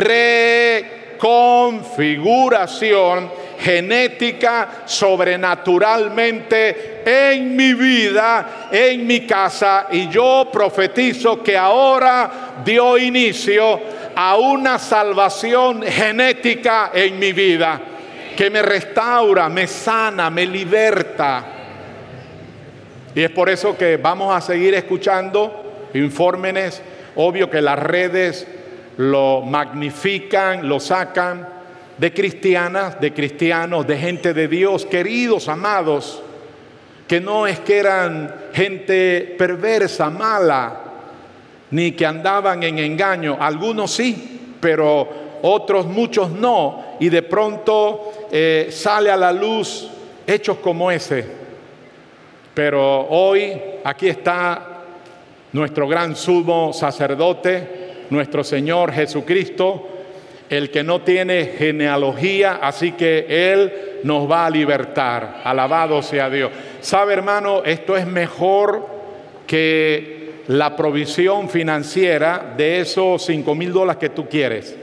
reconfiguración genética sobrenaturalmente en mi vida, en mi casa. Y yo profetizo que ahora dio inicio a una salvación genética en mi vida, que me restaura, me sana, me liberta. Y es por eso que vamos a seguir escuchando informes. Obvio que las redes lo magnifican, lo sacan de cristianas, de cristianos, de gente de Dios, queridos, amados, que no es que eran gente perversa, mala, ni que andaban en engaño. Algunos sí, pero otros muchos no. Y de pronto sale a la luz hechos como ese. Pero hoy aquí está nuestro gran sumo sacerdote, nuestro Señor Jesucristo, el que no tiene genealogía, así que Él nos va a libertar. Alabado sea Dios. ¿Sabe, hermano? Esto es mejor que la provisión financiera de esos $5,000 que tú quieres,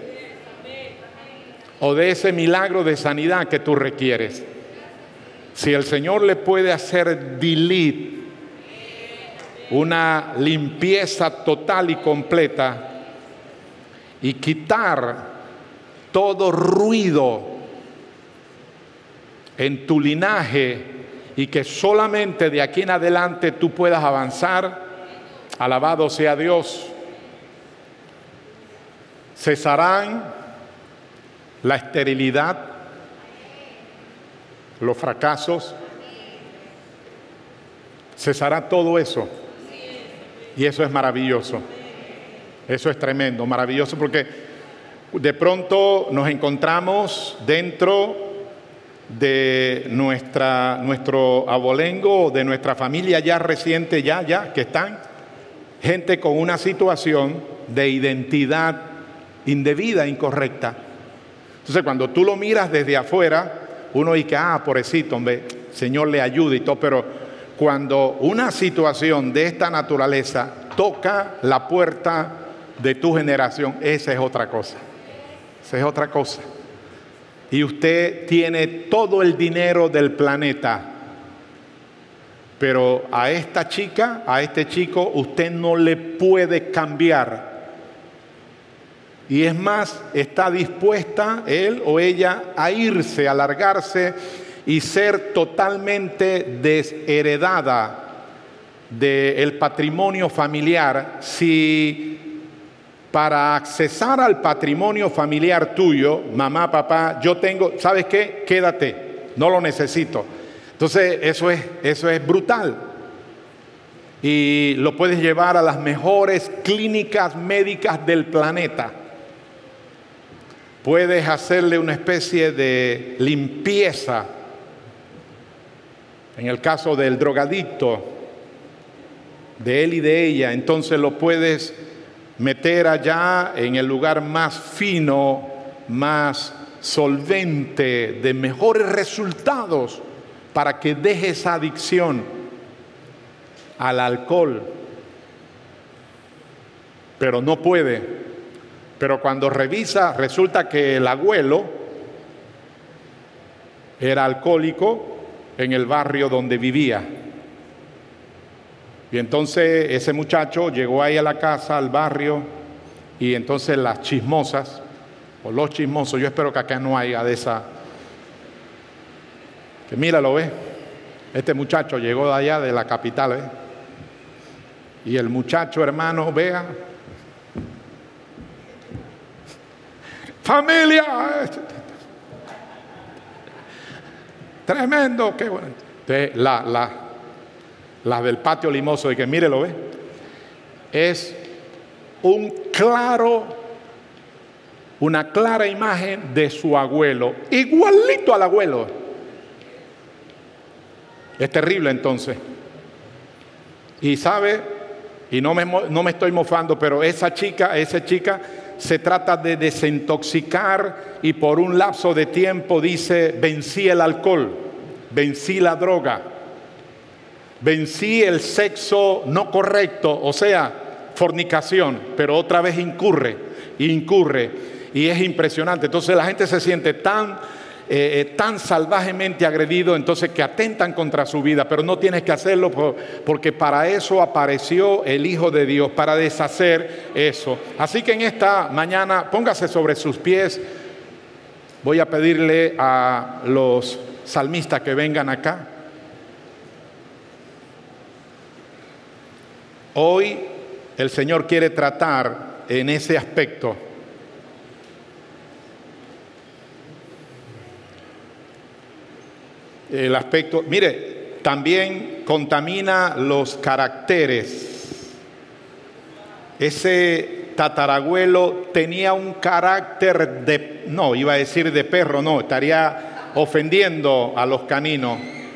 o de ese milagro de sanidad que tú requieres. Si el Señor le puede hacer delete, una limpieza total y completa, y quitar todo ruido en tu linaje, y que solamente de aquí en adelante tú puedas avanzar, alabado sea Dios, cesarán la esterilidad, los fracasos, cesará todo eso. Y eso es maravilloso. Eso es tremendo, maravilloso, porque de pronto nos encontramos dentro de nuestro abolengo, de nuestra familia ya reciente, que están gente con una situación de identidad indebida, incorrecta. Entonces, cuando tú lo miras desde afuera, uno dice, pobrecito, hombre, Señor le ayude y todo, pero cuando una situación de esta naturaleza toca la puerta de tu generación, esa es otra cosa. Esa es otra cosa. Y usted tiene todo el dinero del planeta, pero a esta chica, a este chico, usted no le puede cambiar. Y es más, está dispuesta él o ella a irse, a largarse y ser totalmente desheredada del patrimonio familiar, si para accesar al patrimonio familiar tuyo, mamá, papá, yo tengo, ¿sabes qué? Quédate, no lo necesito. Entonces eso es brutal. Y lo puedes llevar a las mejores clínicas médicas del planeta. Puedes hacerle una especie de limpieza. En el caso del drogadicto, de él y de ella, entonces lo puedes meter allá en el lugar más fino, más solvente, de mejores resultados, para que deje esa adicción al alcohol. Pero no puede. Pero cuando revisa, resulta que el abuelo era alcohólico en el barrio donde vivía. Y entonces ese muchacho llegó ahí a la casa, al barrio, y entonces las chismosas, o los chismosos, yo espero que acá no haya de esa, que míralo, ¿ves? Este muchacho llegó de allá, de la capital, ¿ves? Y el muchacho, hermano, vea, familia, tremendo, qué bueno. Entonces, las del patio limoso, de que mírelo, ¿ve? Es una clara imagen de su abuelo, igualito al abuelo. Es terrible entonces. Y sabe, y no me estoy mofando, pero esa chica se trata de desintoxicar, y por un lapso de tiempo dice, vencí el alcohol, vencí la droga, vencí el sexo no correcto, o sea, fornicación, pero otra vez incurre, y es impresionante. Entonces la gente se siente tan salvajemente agredido, entonces, que atentan contra su vida, pero no tienes que hacerlo porque para eso apareció el Hijo de Dios, para deshacer eso. Así que en esta mañana póngase sobre sus pies. Voy a pedirle a los salmistas que vengan acá. Hoy el Señor quiere tratar en ese aspecto. El aspecto, mire, también contamina los caracteres. Ese tatarabuelo tenía un carácter iba a decir de perro, no, estaría ofendiendo a los caninos.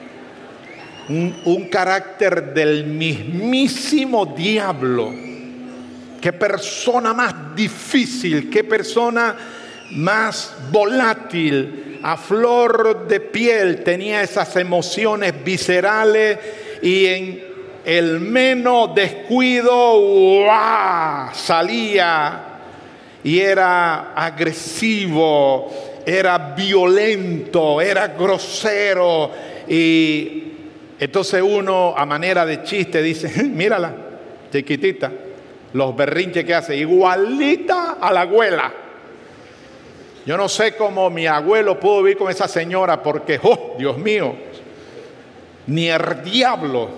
Un carácter del mismísimo diablo. Qué persona más difícil, qué persona más volátil, a flor de piel, tenía esas emociones viscerales y en el menos descuido, ¡guau!, salía y era agresivo, era violento, era grosero. Y entonces uno, a manera de chiste, dice: mírala, chiquitita, los berrinches que hace, igualita a la abuela. Yo no sé cómo mi abuelo pudo vivir con esa señora, porque, ¡oh, Dios mío!, ni el diablo.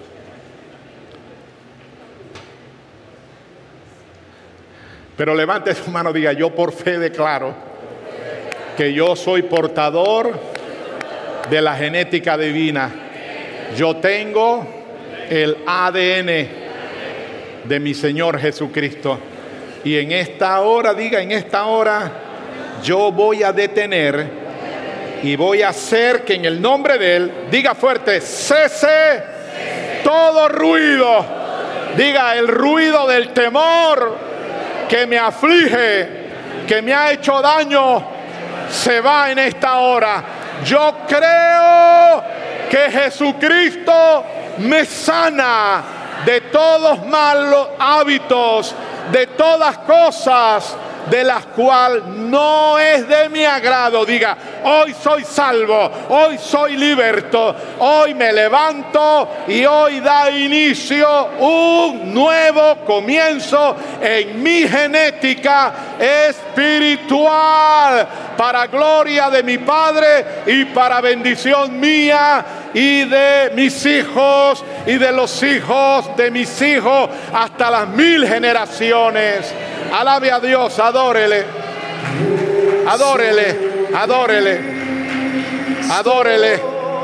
Pero levante su mano y diga: yo por fe declaro que yo soy portador de la genética divina. Yo tengo el ADN de mi Señor Jesucristo. Y en esta hora, diga, en esta hora, yo voy a detener y voy a hacer que en el nombre de Él, diga fuerte, cese todo ruido. Diga, el ruido del temor que me aflige, que me ha hecho daño, se va en esta hora. Yo creo que Jesucristo me sana de todos malos hábitos, de todas cosas de las cuales no es de mi agrado. Diga, hoy soy salvo, hoy soy liberto, hoy me levanto y hoy da inicio un nuevo comienzo en mi genética espiritual, para gloria de mi Padre y para bendición mía y de mis hijos y de los hijos de mis hijos hasta las 1000 generaciones. Alabe a Dios, adórele, adórele, adórele, adórele.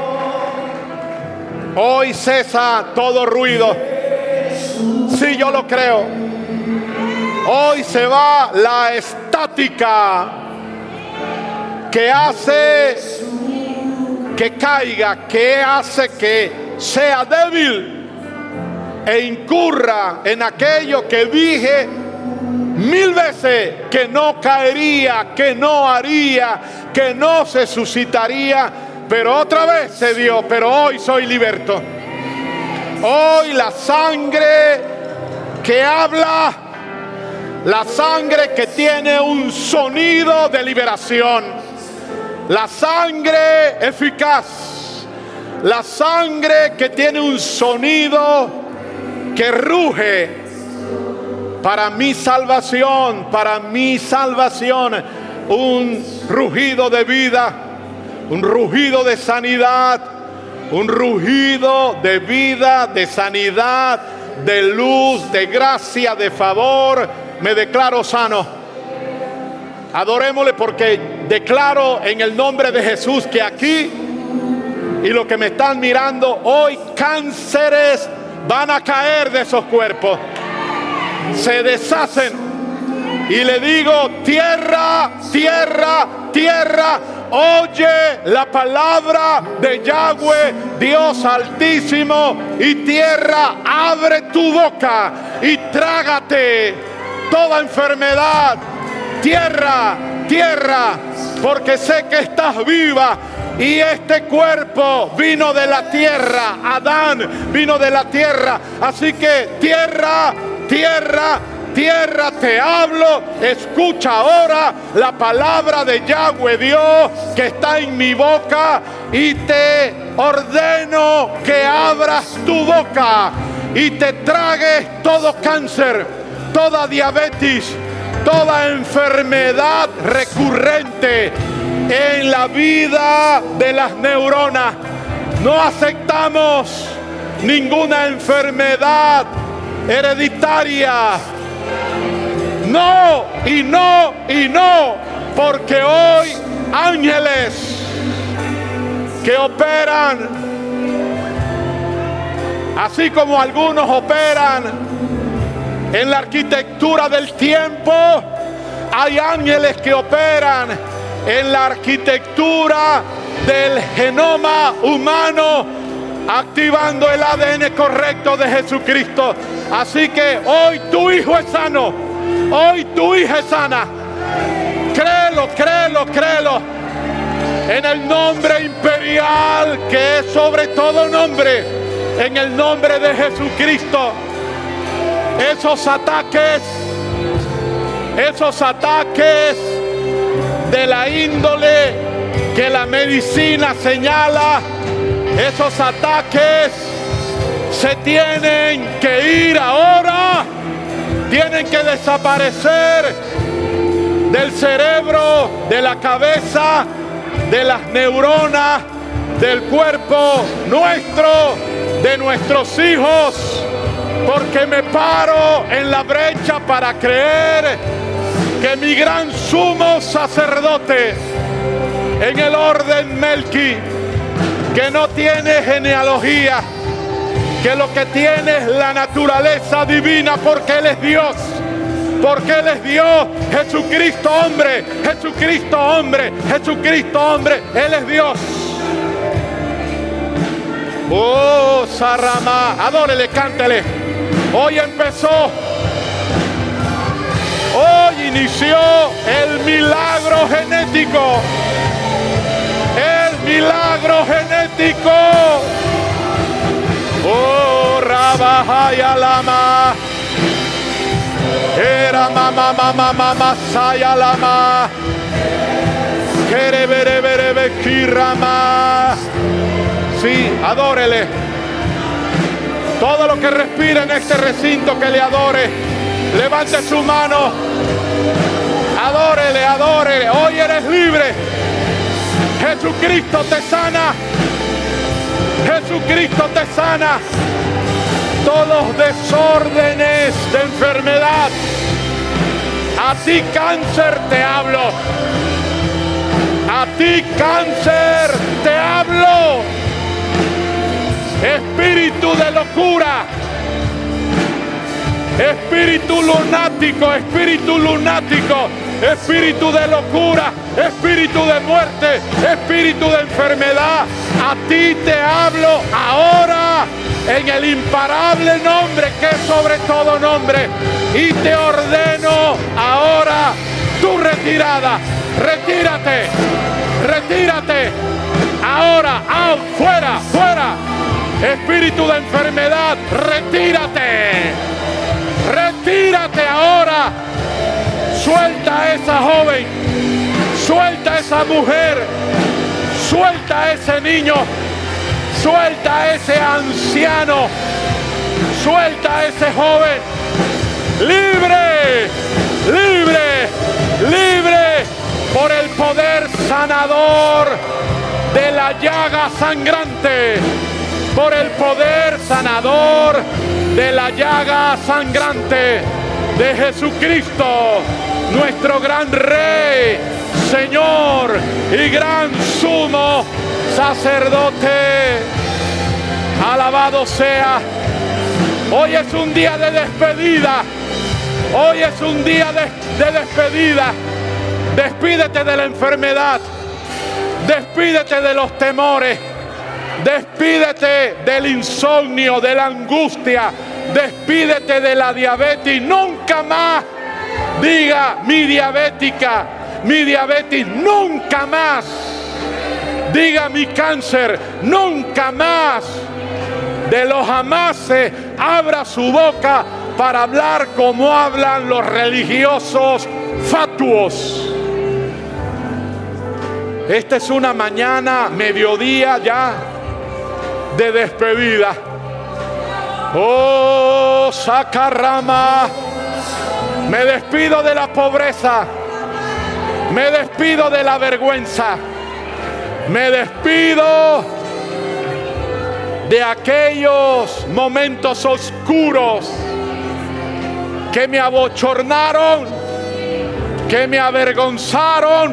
Hoy cesa todo ruido. Sí, yo lo creo. Hoy se va la estática que hace que caiga, que hace que sea débil e incurra en aquello que dije 1000 veces que no caería, que no haría, que no se suscitaría, pero otra vez se dio. Pero hoy soy liberto. Hoy la sangre que habla, la sangre que tiene un sonido de liberación, la sangre eficaz, la sangre que tiene un sonido que ruge para mi salvación, un rugido de vida, un rugido de sanidad, un rugido de vida, de sanidad, de luz, de gracia, de favor. Me declaro sano. Adorémosle, porque declaro en el nombre de Jesús que aquí y los que me están mirando hoy, cánceres van a caer de esos cuerpos. Se deshacen. Y le digo: tierra, tierra, tierra, oye la palabra de Yahweh, Dios Altísimo, y tierra, abre tu boca y trágate toda enfermedad. Tierra, tierra, porque sé que estás viva. Y este cuerpo vino de la tierra. Adán vino de la tierra. Así que tierra, tierra, tierra, te hablo. Escucha ahora la palabra de Yahweh Dios que está en mi boca. Y te ordeno que abras tu boca y te tragues todo cáncer, toda diabetes, toda enfermedad recurrente en la vida de las neuronas. No aceptamos ninguna enfermedad hereditaria. No, y no, y no, porque hoy ángeles que operan, así como algunos operan en la arquitectura del tiempo, hay ángeles que operan en la arquitectura del genoma humano, activando el ADN correcto de Jesucristo. Así que hoy tu hijo es sano, hoy tu hija es sana. créelo. En el nombre imperial que es sobre todo nombre, en el nombre de Jesucristo, esos ataques de la índole que la medicina señala, esos ataques se tienen que ir ahora, tienen que desaparecer del cerebro, de la cabeza, de las neuronas, del cuerpo nuestro, de nuestros hijos, porque me paro en la brecha para creer que mi gran sumo sacerdote en el orden Melqui, que no tiene genealogía, que lo que tiene es la naturaleza divina, porque Él es Dios. Porque Él es Dios, Jesucristo hombre, Él es Dios. Oh, Sarama, adórele, cántele. Hoy empezó, hoy inició el milagro genético. El milagro genético. Oh, Rabahaya Lama. Era mama saya lama. Kereberebe kirama. Sí, adórele. Todo lo que respire en este recinto que le adore, levante su mano. Adórele. Hoy eres libre. Jesucristo te sana. Todos desórdenes de enfermedad. A ti cáncer te hablo. Espíritu de locura. Espíritu lunático. Espíritu de locura. Espíritu de muerte. Espíritu de enfermedad. A ti te hablo ahora. En el imparable nombre que es sobre todo nombre. Y te ordeno ahora tu retirada. Retírate. Ahora, fuera. Espíritu de enfermedad, retírate ahora. Suelta a esa joven. Suelta a esa mujer. Suelta a ese niño. Suelta a ese anciano, suelta a ese joven, libre por el poder sanador de la llaga sangrante, por el poder sanador de la llaga sangrante de Jesucristo, nuestro gran Rey, Señor y gran sumo sacerdote. Alabado sea. Hoy es un día de despedida. Despídete de la enfermedad. Despídete de los temores. Despídete del insomnio, de la angustia. Despídete de la diabetes. Nunca más diga mi diabetes, nunca más. Diga mi cáncer, nunca más. De los jamases, abra su boca para hablar como hablan los religiosos fatuos. Esta es una mañana, mediodía ya, de despedida. Oh, Sacarrama, me despido de la pobreza, me despido de la vergüenza. Me despido de aquellos momentos oscuros que me abochornaron, que me avergonzaron.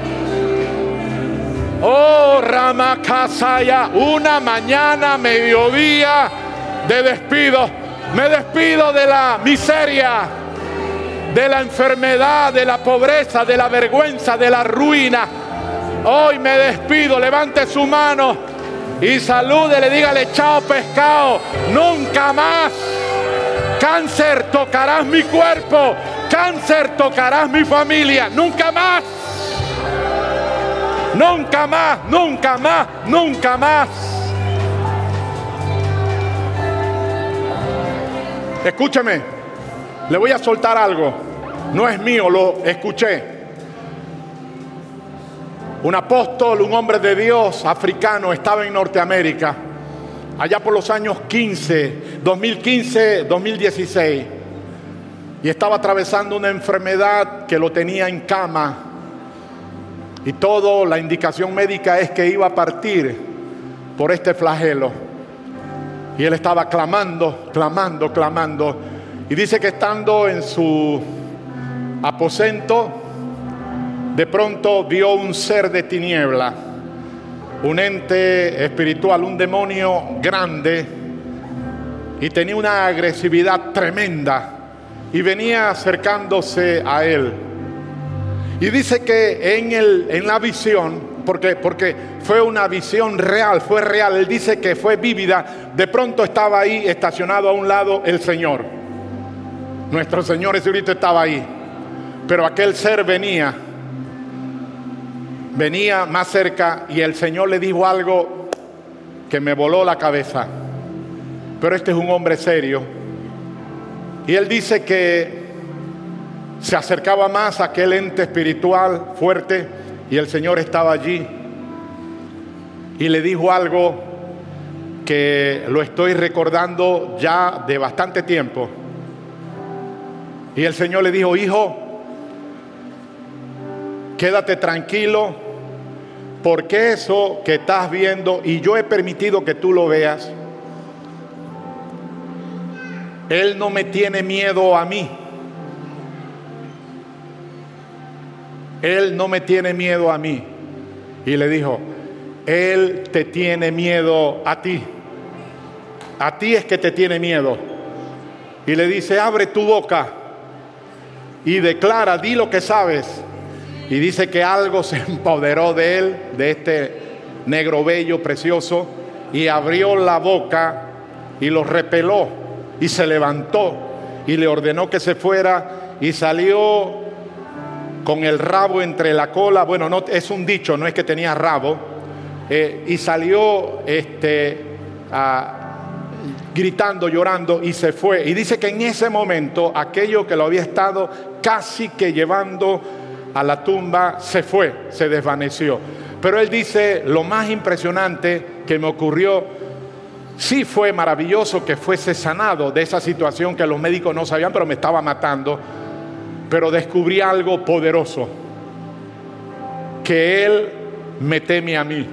Oh, Ramakasaya, una mañana, mediodía de despido. Me despido de la miseria, de la enfermedad, de la pobreza, de la vergüenza, de la ruina. Hoy me despido. Levante su mano y salúdele, dígale chao pescado. Nunca más cáncer tocarás mi cuerpo. Cáncer tocará mi familia. Nunca más. Nunca más, nunca más, nunca más. Escúcheme, le voy a soltar algo. No es mío, lo escuché. Un apóstol, un hombre de Dios africano estaba en Norteamérica, allá por los años 2015, 2016. Y estaba atravesando una enfermedad que lo tenía en cama. Y toda la indicación médica es que iba a partir por este flagelo. Y él estaba clamando, clamando, clamando. Y dice que estando en su aposento, de pronto vio un ser de tiniebla, un ente espiritual, un demonio grande, y tenía una agresividad tremenda, y venía acercándose a él. Y dice que en la visión, porque fue una visión real, fue real, él dice que fue vívida, de pronto estaba ahí estacionado a un lado el Señor. Nuestro Señor Jesucristo estaba ahí, pero aquel ser venía más cerca, y el Señor le dijo algo que me voló la cabeza. Pero este es un hombre serio, y él dice que se acercaba más a aquel ente espiritual fuerte, y el Señor estaba allí y le dijo algo que lo estoy recordando ya de bastante tiempo. Y el Señor le dijo: hijo, quédate tranquilo, porque eso que estás viendo, y yo he permitido que tú lo veas, Él no me tiene miedo a mí. Él no me tiene miedo a mí. Y le dijo: Él te tiene miedo a ti. A ti es que te tiene miedo. Y le dice: abre tu boca y declara, di lo que sabes. Y dice que algo se empoderó de él, de este negro bello, precioso, y abrió la boca y lo repeló, y se levantó y le ordenó que se fuera, y salió con el rabo entre la cola. Bueno, no es un dicho, no es que tenía rabo. Y salió gritando, llorando, y se fue. Y dice que en ese momento aquello que lo había estado casi que llevando a la tumba se fue, se desvaneció. Pero él dice: lo más impresionante que me ocurrió, sí fue maravilloso que fuese sanado de esa situación que los médicos no sabían, pero me estaba matando. Pero descubrí algo poderoso, que Él me teme a mí.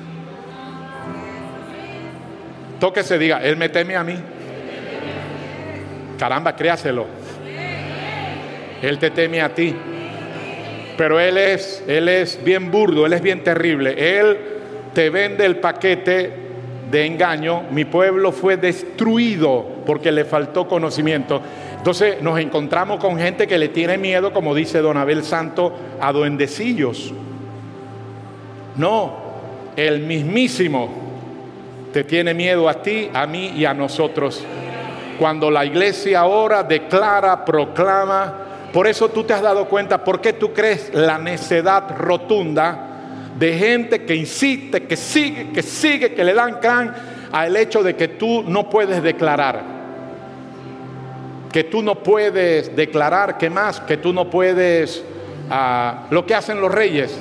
Tóquese, diga: Él me teme a mí. Caramba, créaselo. Él te teme a ti. Pero Él es bien burdo, Él es bien terrible. Él te vende el paquete de engaño. Mi pueblo fue destruido porque le faltó conocimiento. Entonces nos encontramos con gente que le tiene miedo, como dice don Abel Santo, a duendecillos. No, el mismísimo te tiene miedo a ti, a mí y a nosotros. Cuando la iglesia ahora declara, proclama. Por eso tú te has dado cuenta, ¿por qué tú crees la necedad rotunda de gente que insiste, que sigue, que le dan can al hecho de que tú no puedes declarar? Que tú no puedes declarar, ¿qué más? Que tú no puedes, lo que hacen los reyes,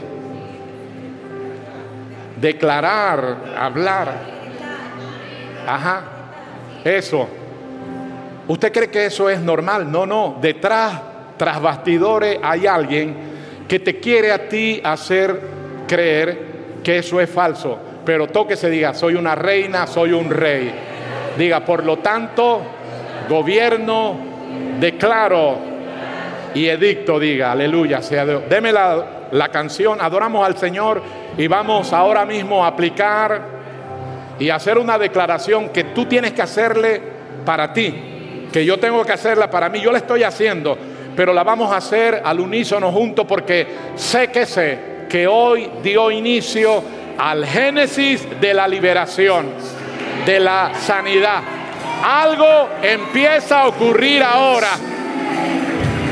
declarar, hablar. Ajá, eso. ¿Usted cree que eso es normal? No, tras bastidores hay alguien que te quiere a ti hacer creer que eso es falso. Pero tóquese, diga: soy una reina, soy un rey. Diga: por lo tanto, gobierno, declaro y edicto. Diga: aleluya sea Dios. Deme la canción, adoramos al Señor, y vamos ahora mismo a aplicar y hacer una declaración que tú tienes que hacerle para ti, que yo tengo que hacerla para mí. Yo la estoy haciendo, pero la vamos a hacer al unísono juntos, porque sé que hoy dio inicio al génesis de la liberación, de la sanidad. Algo empieza a ocurrir ahora.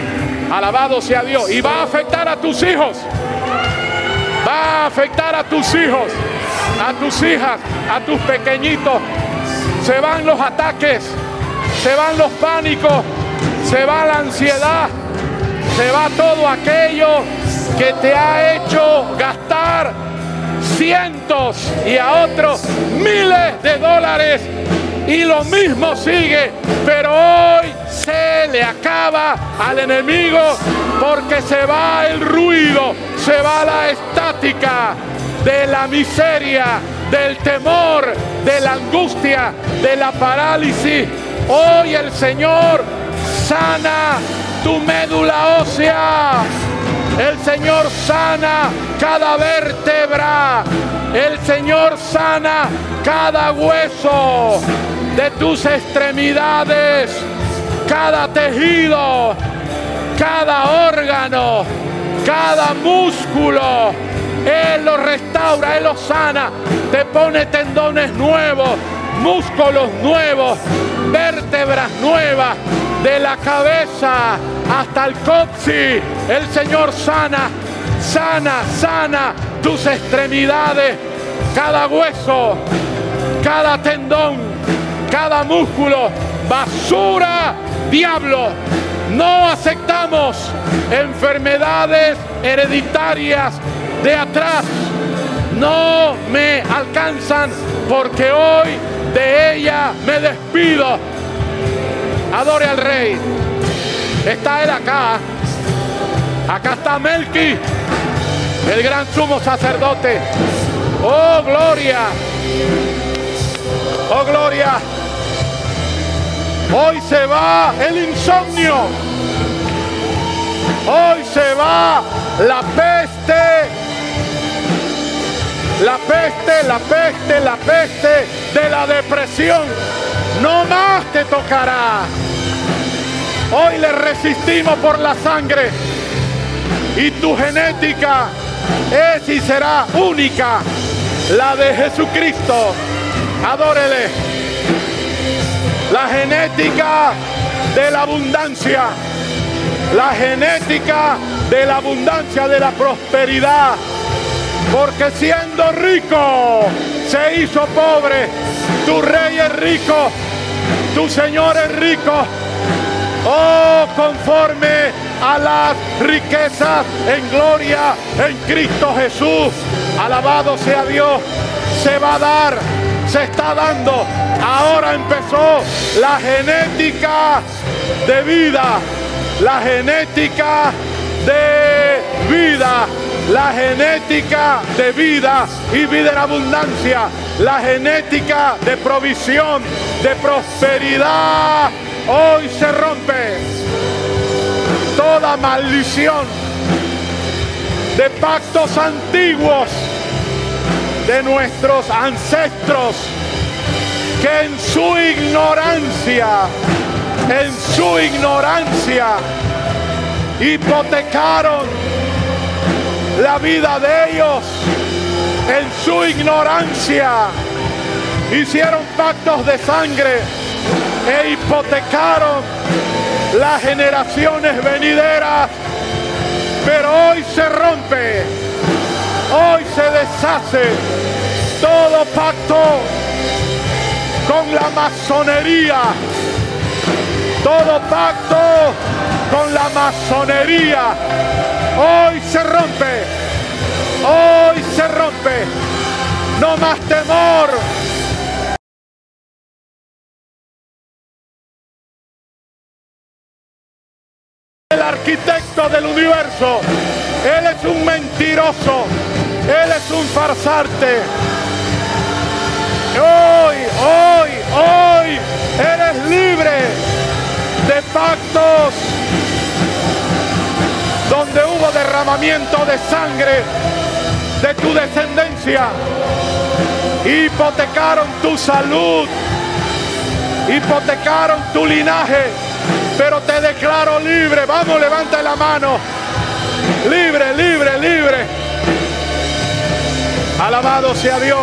Alabado sea Dios. Y va a afectar a tus hijos. Va a afectar a tus hijos, a tus hijas, a tus pequeñitos. Se van los ataques, se van los pánicos, se va la ansiedad, se va todo aquello que te ha hecho gastar cientos y a otros miles de dólares. Y lo mismo sigue, pero hoy se le acaba al enemigo porque se va el ruido, se va la estática de la miseria, del temor, de la angustia, de la parálisis. Hoy el Señor sana tu médula ósea. El Señor sana cada vértebra. El Señor sana cada hueso de tus extremidades, cada tejido, cada órgano, cada músculo. Él lo restaura, Él lo sana, te pone tendones nuevos, músculos nuevos, vértebras nuevas, de la cabeza hasta el coxis. El Señor sana, sana, sana tus extremidades, cada hueso, cada tendón, cada músculo. Basura, diablo, no aceptamos enfermedades hereditarias de atrás. No me alcanzan porque hoy de ella me despido. Adore al Rey. Está Él acá. Acá está Melqui, el gran sumo sacerdote. Oh, gloria. Oh, gloria. Hoy se va el insomnio. Hoy se va la peste. La peste, la peste, la peste de la depresión. No más te tocará. Hoy le resistimos por la sangre. Y tu genética es y será única, la de Jesucristo. Adórele. La genética de la abundancia. La genética de la abundancia, de la prosperidad. Porque siendo rico, se hizo pobre. Tu Rey es rico. Tu Señor es rico. Oh, conforme a las riquezas en gloria en Cristo Jesús. Alabado sea Dios. Se va a dar, se está dando. Ahora empezó la genética de vida. La genética de vida. La genética de vida y vida en abundancia. La genética de provisión, de prosperidad. Hoy se rompe toda maldición de pactos antiguos de nuestros ancestros que en su ignorancia hipotecaron la vida de ellos. En su ignorancia hicieron pactos de sangre e hipotecaron las generaciones venideras. Pero hoy se rompe, hoy se deshace todo pacto con la masonería, todo pacto con la masonería. Hoy se rompe, hoy se rompe. No más temor. El arquitecto del universo, Él es un mentiroso, Él es un farsante. Hoy, eres libre de pactos donde hubo derramamiento de sangre de tu descendencia. Hipotecaron tu salud, hipotecaron tu linaje, pero te declaro libre. Vamos, levanta la mano. Libre, libre, libre. Alabado sea Dios.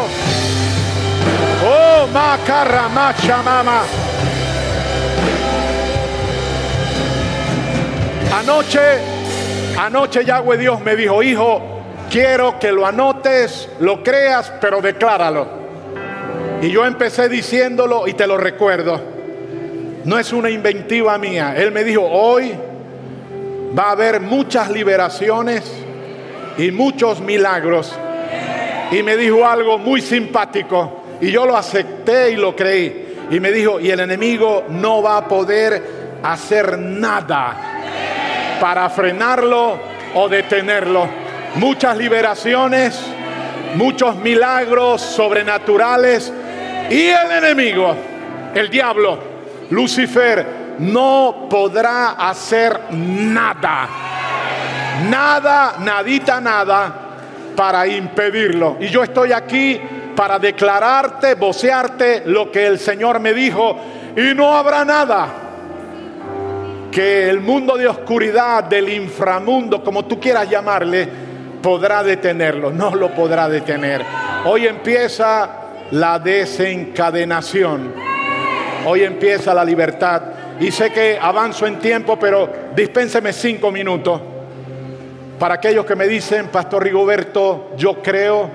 Oh, macarra, macha, mama. Anoche Yahweh Dios me dijo: hijo, quiero que lo anotes, lo creas, pero decláralo. Y yo empecé diciéndolo y te lo recuerdo. No es una inventiva mía. Él me dijo: hoy va a haber muchas liberaciones y muchos milagros. Y me dijo algo muy simpático y yo lo acepté y lo creí. Y me dijo: y el enemigo no va a poder hacer nada para frenarlo o detenerlo. Muchas liberaciones, muchos milagros sobrenaturales. Y el enemigo, el diablo, Lucifer, no podrá hacer nada. Nada, nadita, nada para impedirlo. Y yo estoy aquí para declararte, vocearte lo que el Señor me dijo. Y no habrá nada que el mundo de oscuridad, del inframundo, como tú quieras llamarle, podrá detenerlo. No lo podrá detener. Hoy empieza la desencadenación. Hoy empieza la libertad. Y sé que avanzo en tiempo, pero dispénseme 5 minutos. Para aquellos que me dicen: Pastor Rigoberto, yo creo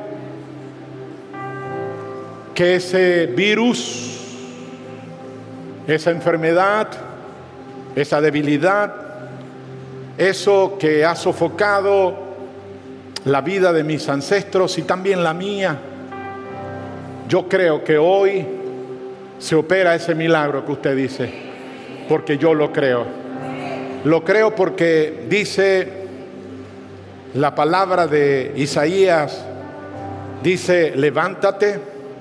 que ese virus, esa enfermedad, esa debilidad, eso que ha sofocado la vida de mis ancestros y también la mía, yo creo que hoy se opera ese milagro que usted dice, porque yo lo creo. Lo creo porque dice la palabra de Isaías, dice: levántate,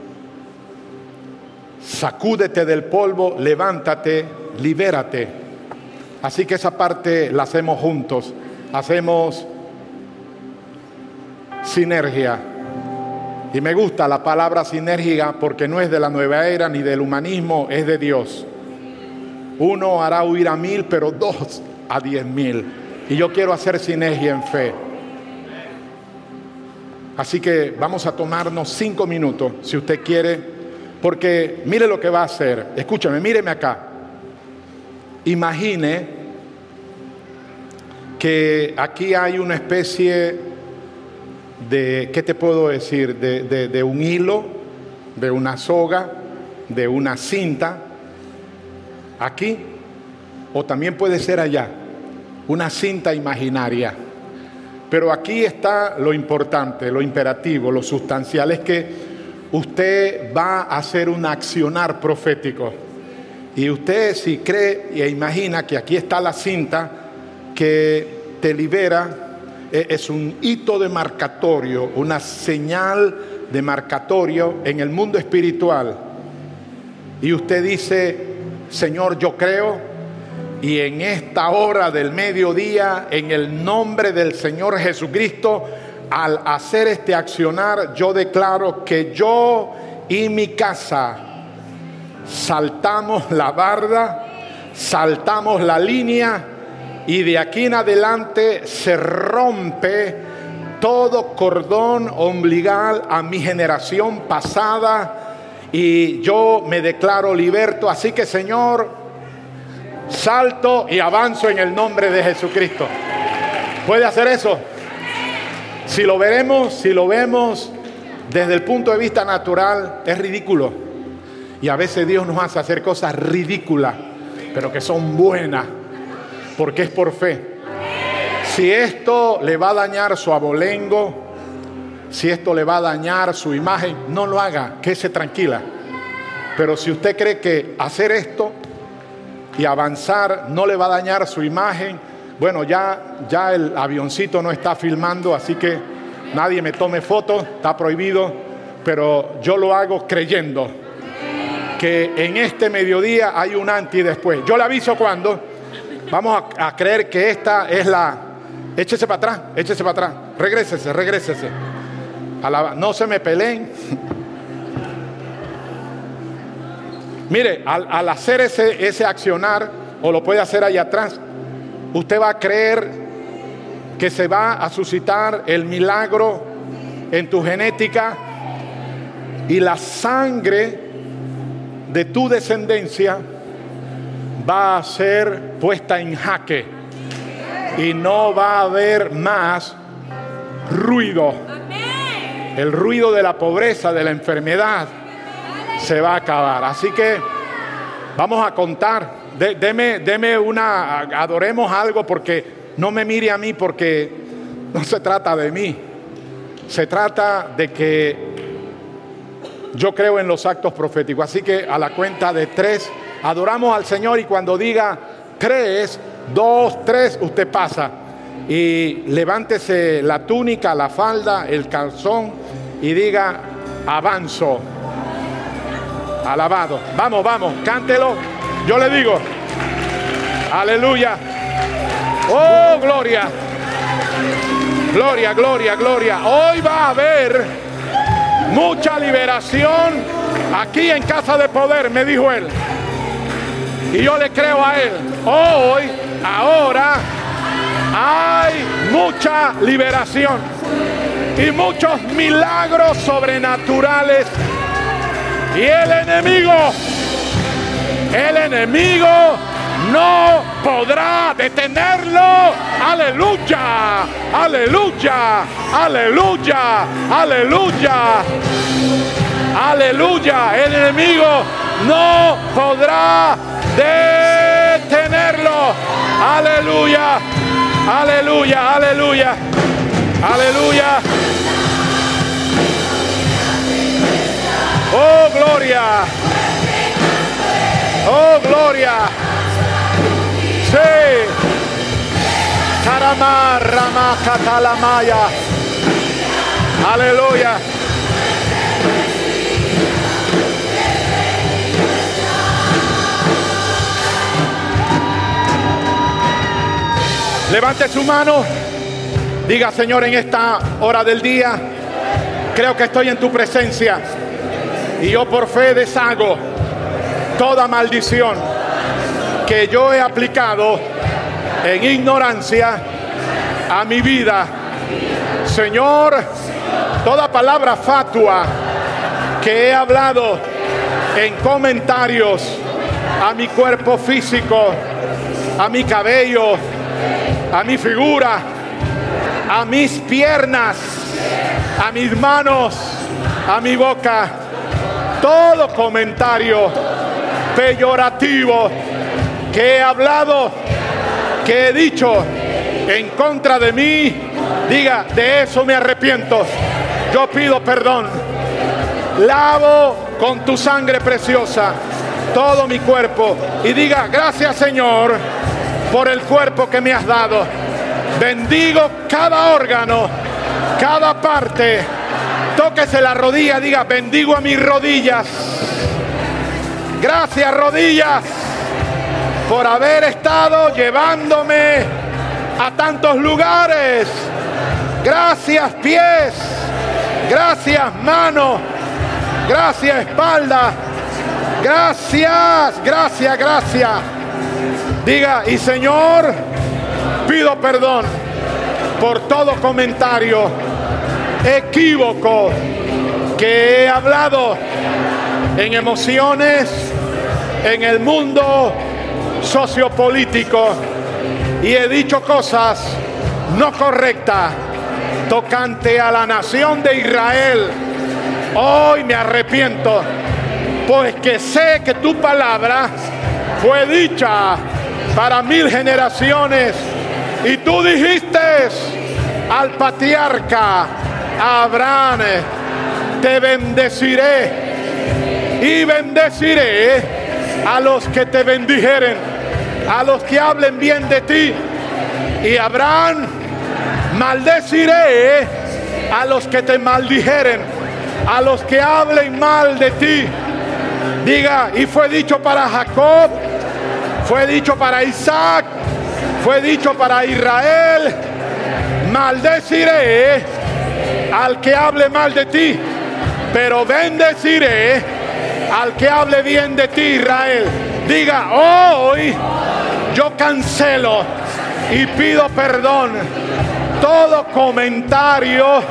sacúdete del polvo, levántate, libérate. Así que esa parte la hacemos juntos, hacemos sinergia. Y me gusta la palabra sinergia porque no es de la nueva era ni del humanismo, es de Dios. 1 hará huir a 1000, pero 2 a 10,000. Y yo quiero hacer sinergia en fe. Así que vamos a tomarnos 5 minutos, si usted quiere, porque mire lo que va a hacer. Escúchame, míreme acá. Imagine que aquí hay una especie de, ¿qué te puedo decir? De un hilo, de una soga, de una cinta, aquí, o también puede ser allá, una cinta imaginaria. Pero aquí está lo importante, lo imperativo, lo sustancial, es que usted va a hacer un accionar profético. Y usted, si cree e imagina que aquí está la cinta que te libera, es un hito de marcatorio, una señal de marcatorio en el mundo espiritual. Y usted dice: Señor, yo creo. Y en esta hora del mediodía, en el nombre del Señor Jesucristo, al hacer este accionar, yo declaro que yo y mi casa saltamos la barda, saltamos la línea, y de aquí en adelante se rompe todo cordón umbilical a mi generación pasada, y yo me declaro liberto. Así que, Señor, salto y avanzo en el nombre de Jesucristo. ¿Puede hacer eso? Si lo vemos desde el punto de vista natural, es ridículo. Y a veces Dios nos hace hacer cosas ridículas, pero que son buenas, porque es por fe. Si esto le va a dañar su abolengo, si esto le va a dañar su imagen, no lo haga, quédese tranquila. Pero si usted cree que hacer esto y avanzar no le va a dañar su imagen, bueno, ya el avioncito no está filmando, así que nadie me tome fotos, está prohibido, pero yo lo hago creyendo que en este mediodía hay un antes y después. Yo le aviso cuando. Vamos a creer que esta es la... Échese para atrás, regrésese. No se me peleen. Mire, al hacer ese accionar, o lo puede hacer allá atrás, usted va a creer que se va a suscitar el milagro en tu genética, y la sangre de tu descendencia va a ser puesta en jaque. y no va a haber más ruido. El ruido de la pobreza, de la enfermedad, se va a acabar. Así que vamos a contar. Deme una, adoremos algo, porque no me mire a mí, porque no se trata de mí. Se trata de que yo creo en los actos proféticos. Así que a la cuenta de 3, adoramos al Señor, y cuando diga 3, 2, 3, usted pasa. Y levántese la túnica, la falda, el calzón y diga: avanzo. Alabado. Vamos, vamos, cántelo. Yo le digo: aleluya. Oh, gloria. Gloria, gloria, gloria. Hoy va a haber mucha liberación aquí en Casa de Poder, me dijo él. Y yo le creo a él. Hoy, ahora, hay mucha liberación y muchos milagros sobrenaturales. Y el enemigo no podrá detenerlo. Aleluya, aleluya, aleluya, aleluya, aleluya. El enemigo no podrá detenerlo. Aleluya, aleluya, aleluya, aleluya. Oh, gloria. Oh, gloria. Sí. Karama, Rama, Katalamaya. Aleluya. Levante su mano. Diga: Señor, en esta hora del día creo que estoy en tu presencia, y yo por fe deshago toda maldición que yo he aplicado en ignorancia a mi vida. Señor, toda palabra fatua que he hablado en comentarios a mi cuerpo físico, a mi cabello, a mi figura, a mis piernas, a mis manos, a mi boca, todo comentario peyorativo que he hablado, que he dicho en contra de mí, diga: de eso me arrepiento. Yo pido perdón. Lavo con tu sangre preciosa todo mi cuerpo, y diga: gracias, Señor, por el cuerpo que me has dado. Bendigo cada órgano, cada parte. Tóquese la rodilla, diga: bendigo a mis rodillas. Gracias, rodillas, por haber estado llevándome a tantos lugares. Gracias, pies. Gracias, mano. Gracias, espalda. Gracias, gracias, gracias. Diga: y Señor, pido perdón por todo comentario equívoco que he hablado en emociones, en el mundo sociopolítico, y he dicho cosas no correctas tocante a la nación de Israel. Hoy me arrepiento, pues que sé que tu palabra fue dicha para 1000 generaciones, y tú dijiste al patriarca Abraham: te bendeciré y bendeciré a los que te bendijeren, a los que hablen bien de ti. Y Abraham: maldeciré a los que te maldijeren, a los que hablen mal de ti. Diga: y fue dicho para Jacob, fue dicho para Isaac, fue dicho para Israel: maldeciré al que hable mal de ti, pero bendeciré al que hable bien de ti, Israel. Diga: hoy yo cancelo y pido perdón todo comentario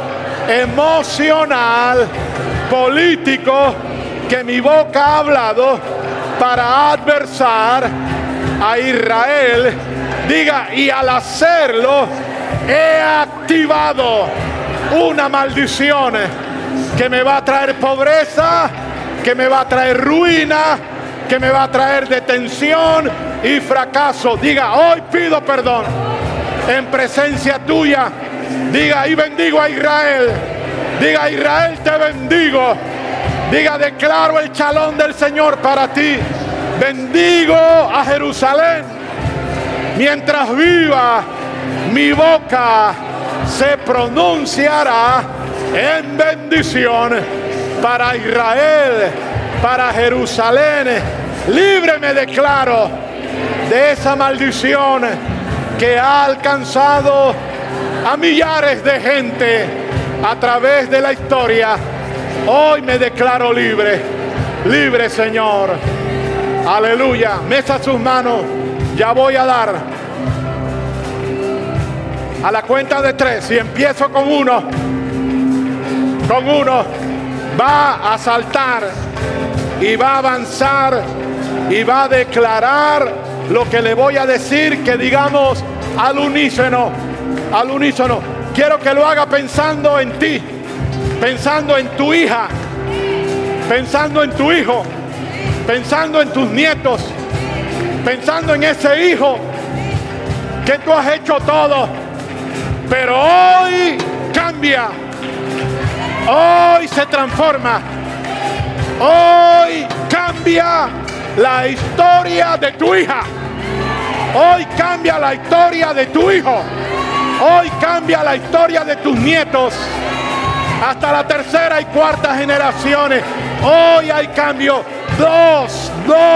emocional, político, que mi boca ha hablado para adversar a Israel Diga, y al hacerlo he activado una maldición que me va a traer pobreza, que me va a traer ruina, que me va a traer detención y fracaso. Diga, hoy pido perdón en presencia tuya. Diga, y bendigo a Israel. Diga, Israel, te bendigo. Diga, declaro el shalom del Señor para ti. Bendigo a Jerusalén. Mientras viva, mi boca se pronunciará en bendición para Israel, para Jerusalén. Libre me declaro de esa maldición que ha alcanzado a millares de gente a través de la historia. Hoy me declaro libre, libre, Señor. Aleluya. Mesa sus manos. Ya voy a dar a la cuenta de 3 y empiezo con uno. Con uno va a saltar y va a avanzar y va a declarar lo que le voy a decir, que digamos al unísono, al unísono. Quiero que lo haga pensando en ti, pensando en tu hija, pensando en tu hijo, pensando en tus nietos, pensando en ese hijo que tú has hecho todo, pero hoy cambia, hoy se transforma, hoy cambia la historia de tu hija, hoy cambia la historia de tu hijo, hoy cambia la historia de tus nietos, hasta la tercera y cuarta generaciones. Hoy hay cambio. 2.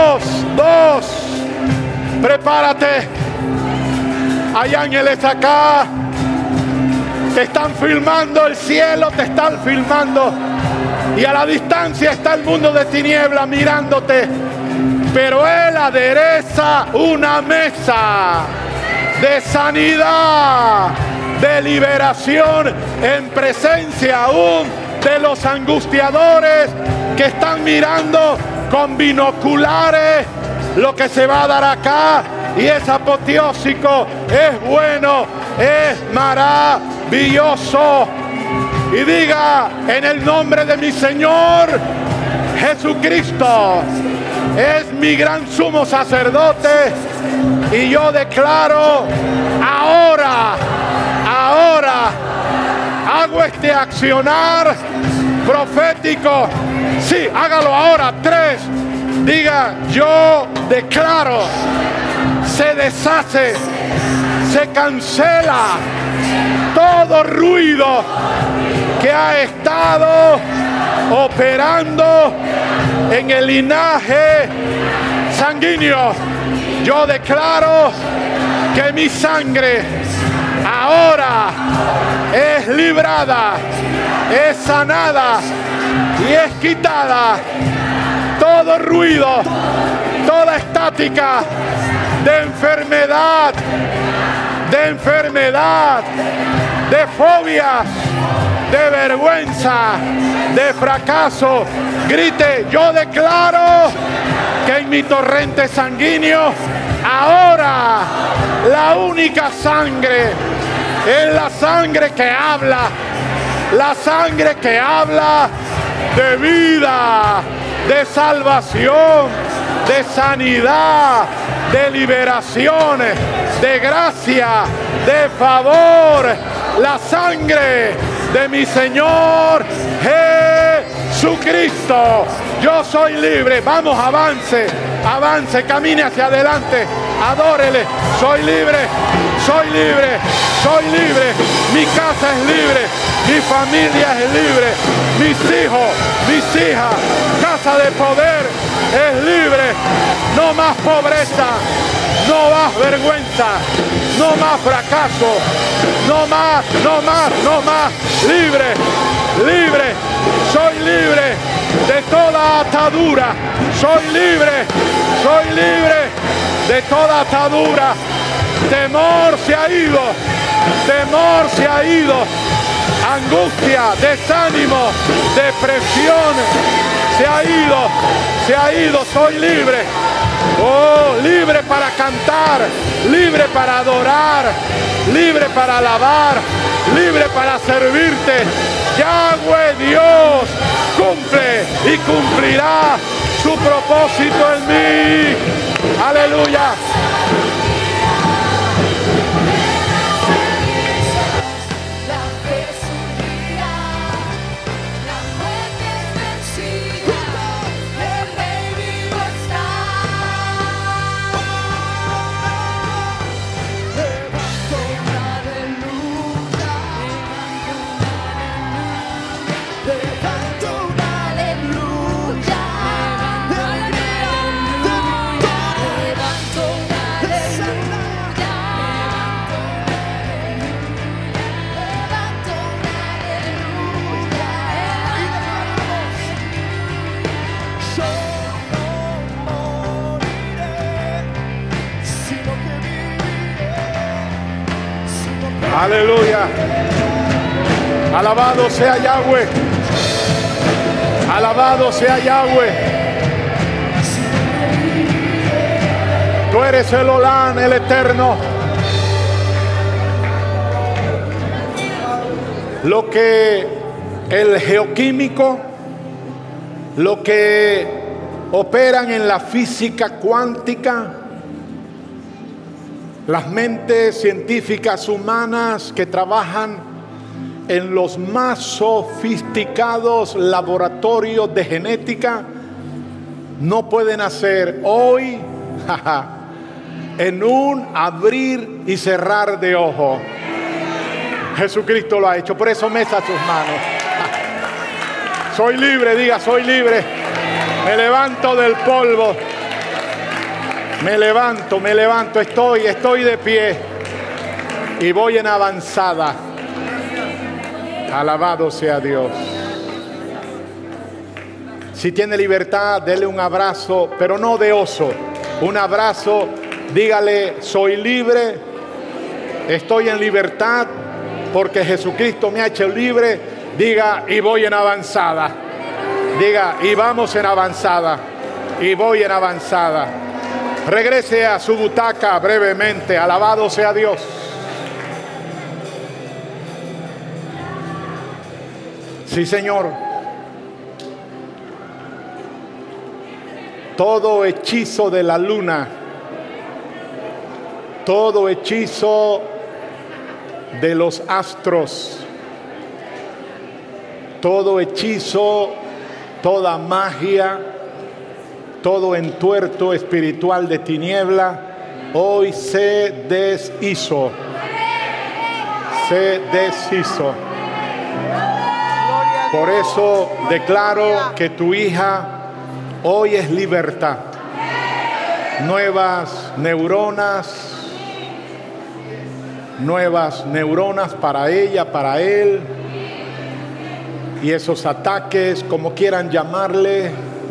Prepárate. Hay ángeles acá. Te están filmando, el cielo te están filmando. Y a la distancia está el mundo de tinieblas mirándote. Pero Él adereza una mesa de sanidad, de liberación, en presencia aún de los angustiadores que están mirando con binoculares lo que se va a dar acá. Y es apoteósico, es bueno, es maravilloso. Y diga, en el nombre de mi Señor Jesucristo, es mi gran sumo sacerdote, y yo declaro ahora hago este accionar profético. Sí, hágalo ahora. 3. Diga, yo declaro, se deshace, se cancela todo ruido que ha estado operando en el linaje sanguíneo. Yo declaro que mi sangre ahora es librada, es sanada y es quitada todo ruido, toda estática de enfermedad, de fobias, de vergüenza, de fracaso. Grite, yo declaro que en mi torrente sanguíneo ahora la única sangre es la sangre que habla, la sangre que habla de vida, de salvación, de sanidad, de liberación, de gracia, de favor. La sangre de mi Señor Jesucristo. Yo soy libre. Vamos, avance, avance, camine hacia adelante, adórele. Soy libre, soy libre, soy libre. Mi casa es libre, mi familia es libre, mis hijos, mis hijas, casa de poder es libre. No más pobreza, no más vergüenza, no más fracaso, no más, no más, no más. Libre, libre, soy libre de toda atadura. Soy libre de toda atadura. Temor se ha ido, temor se ha ido. Angustia, desánimo, depresión se ha ido, soy libre, Oh, libre para cantar, libre para adorar, libre para alabar, libre para servirte. Yahweh Dios cumple y cumplirá su propósito en mí. Aleluya. Aleluya. Alabado sea Yahweh. Alabado sea Yahweh. Tú eres el Olán, el Eterno. Lo que el geoquímico, lo que operan en la física cuántica, las mentes científicas humanas que trabajan en los más sofisticados laboratorios de genética, no pueden hacer hoy en un abrir y cerrar de ojo. Jesucristo lo ha hecho, por eso mesa sus manos. Soy libre, diga, soy libre. Me levanto del polvo. Me levanto, estoy de pie y voy en avanzada. Alabado sea Dios. Si tiene libertad, dele un abrazo, pero no de oso. Un abrazo, dígale, soy libre, estoy en libertad porque Jesucristo me ha hecho libre. Diga, y voy en avanzada. Diga, y vamos en avanzada. Y voy en avanzada. Regrese a su butaca brevemente. Alabado sea Dios. Sí, Señor. Todo hechizo de la luna, todo hechizo de los astros, todo hechizo, toda magia, todo entuerto espiritual de tiniebla, hoy se deshizo. Se deshizo. Por eso declaro que tu hija hoy es libertad. Nuevas neuronas para ella, para él. Y esos ataques, como quieran llamarle,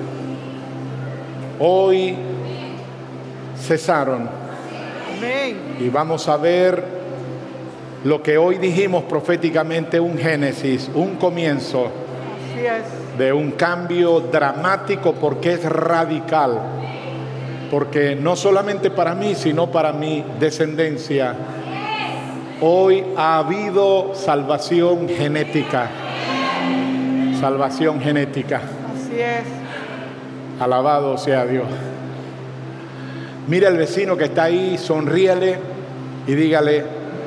hoy cesaron. Amén. Y vamos a ver lo que hoy dijimos proféticamente, un génesis, un comienzo. Así es. De un cambio dramático, porque es radical. Porque no solamente para mí, sino para mi descendencia, hoy ha habido salvación genética. Salvación genética. Así es. Alabado sea Dios. Mira al vecino que está ahí, sonríale y dígale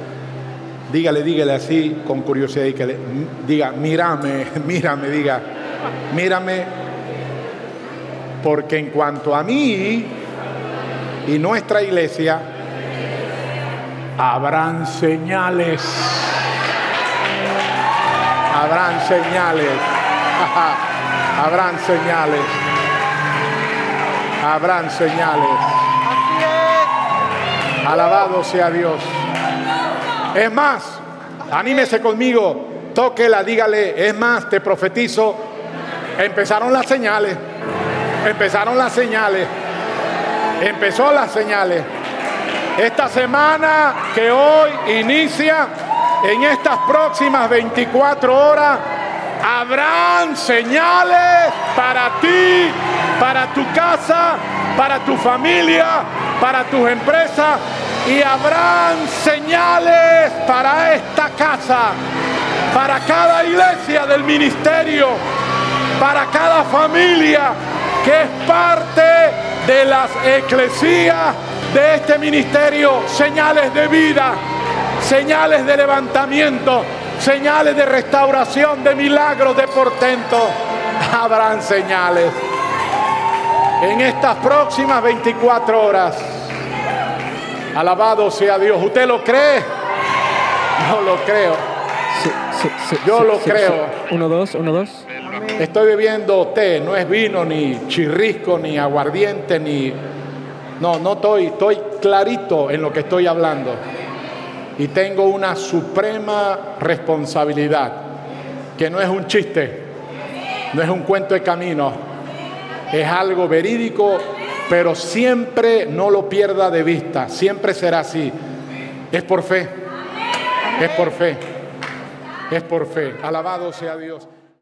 así con curiosidad, y que diga, mírame, diga, mírame, porque en cuanto a mí y nuestra iglesia, habrán señales. Habrán señales. Habrán señales. Habrán señales. Alabado sea Dios. Es más, anímese conmigo, tóquela, dígale, es más, te profetizo, empezaron las señales. Empezaron las señales. Empezó las señales. Esta semana que hoy inicia, en estas próximas 24 horas, habrán señales para ti, para tu casa, para tu familia, para tus empresas, y habrán señales para esta casa, para cada iglesia del ministerio, para cada familia que es parte de las eclesías de este ministerio. Señales de vida, señales de levantamiento, señales de restauración, de milagros, de portentos. Habrán señales en estas próximas 24 horas. Alabado sea Dios. ¿Usted lo cree? Yo lo creo. Yo lo creo. 1, 2, 1, 2. Estoy bebiendo té, no es vino, ni chirrisco, ni aguardiente, ni... No estoy clarito en lo que estoy hablando. Y tengo una suprema responsabilidad, que no es un chiste, no es un cuento de camino, es algo verídico, pero siempre no lo pierda de vista, siempre será así. Es por fe, es por fe, es por fe. Alabado sea Dios.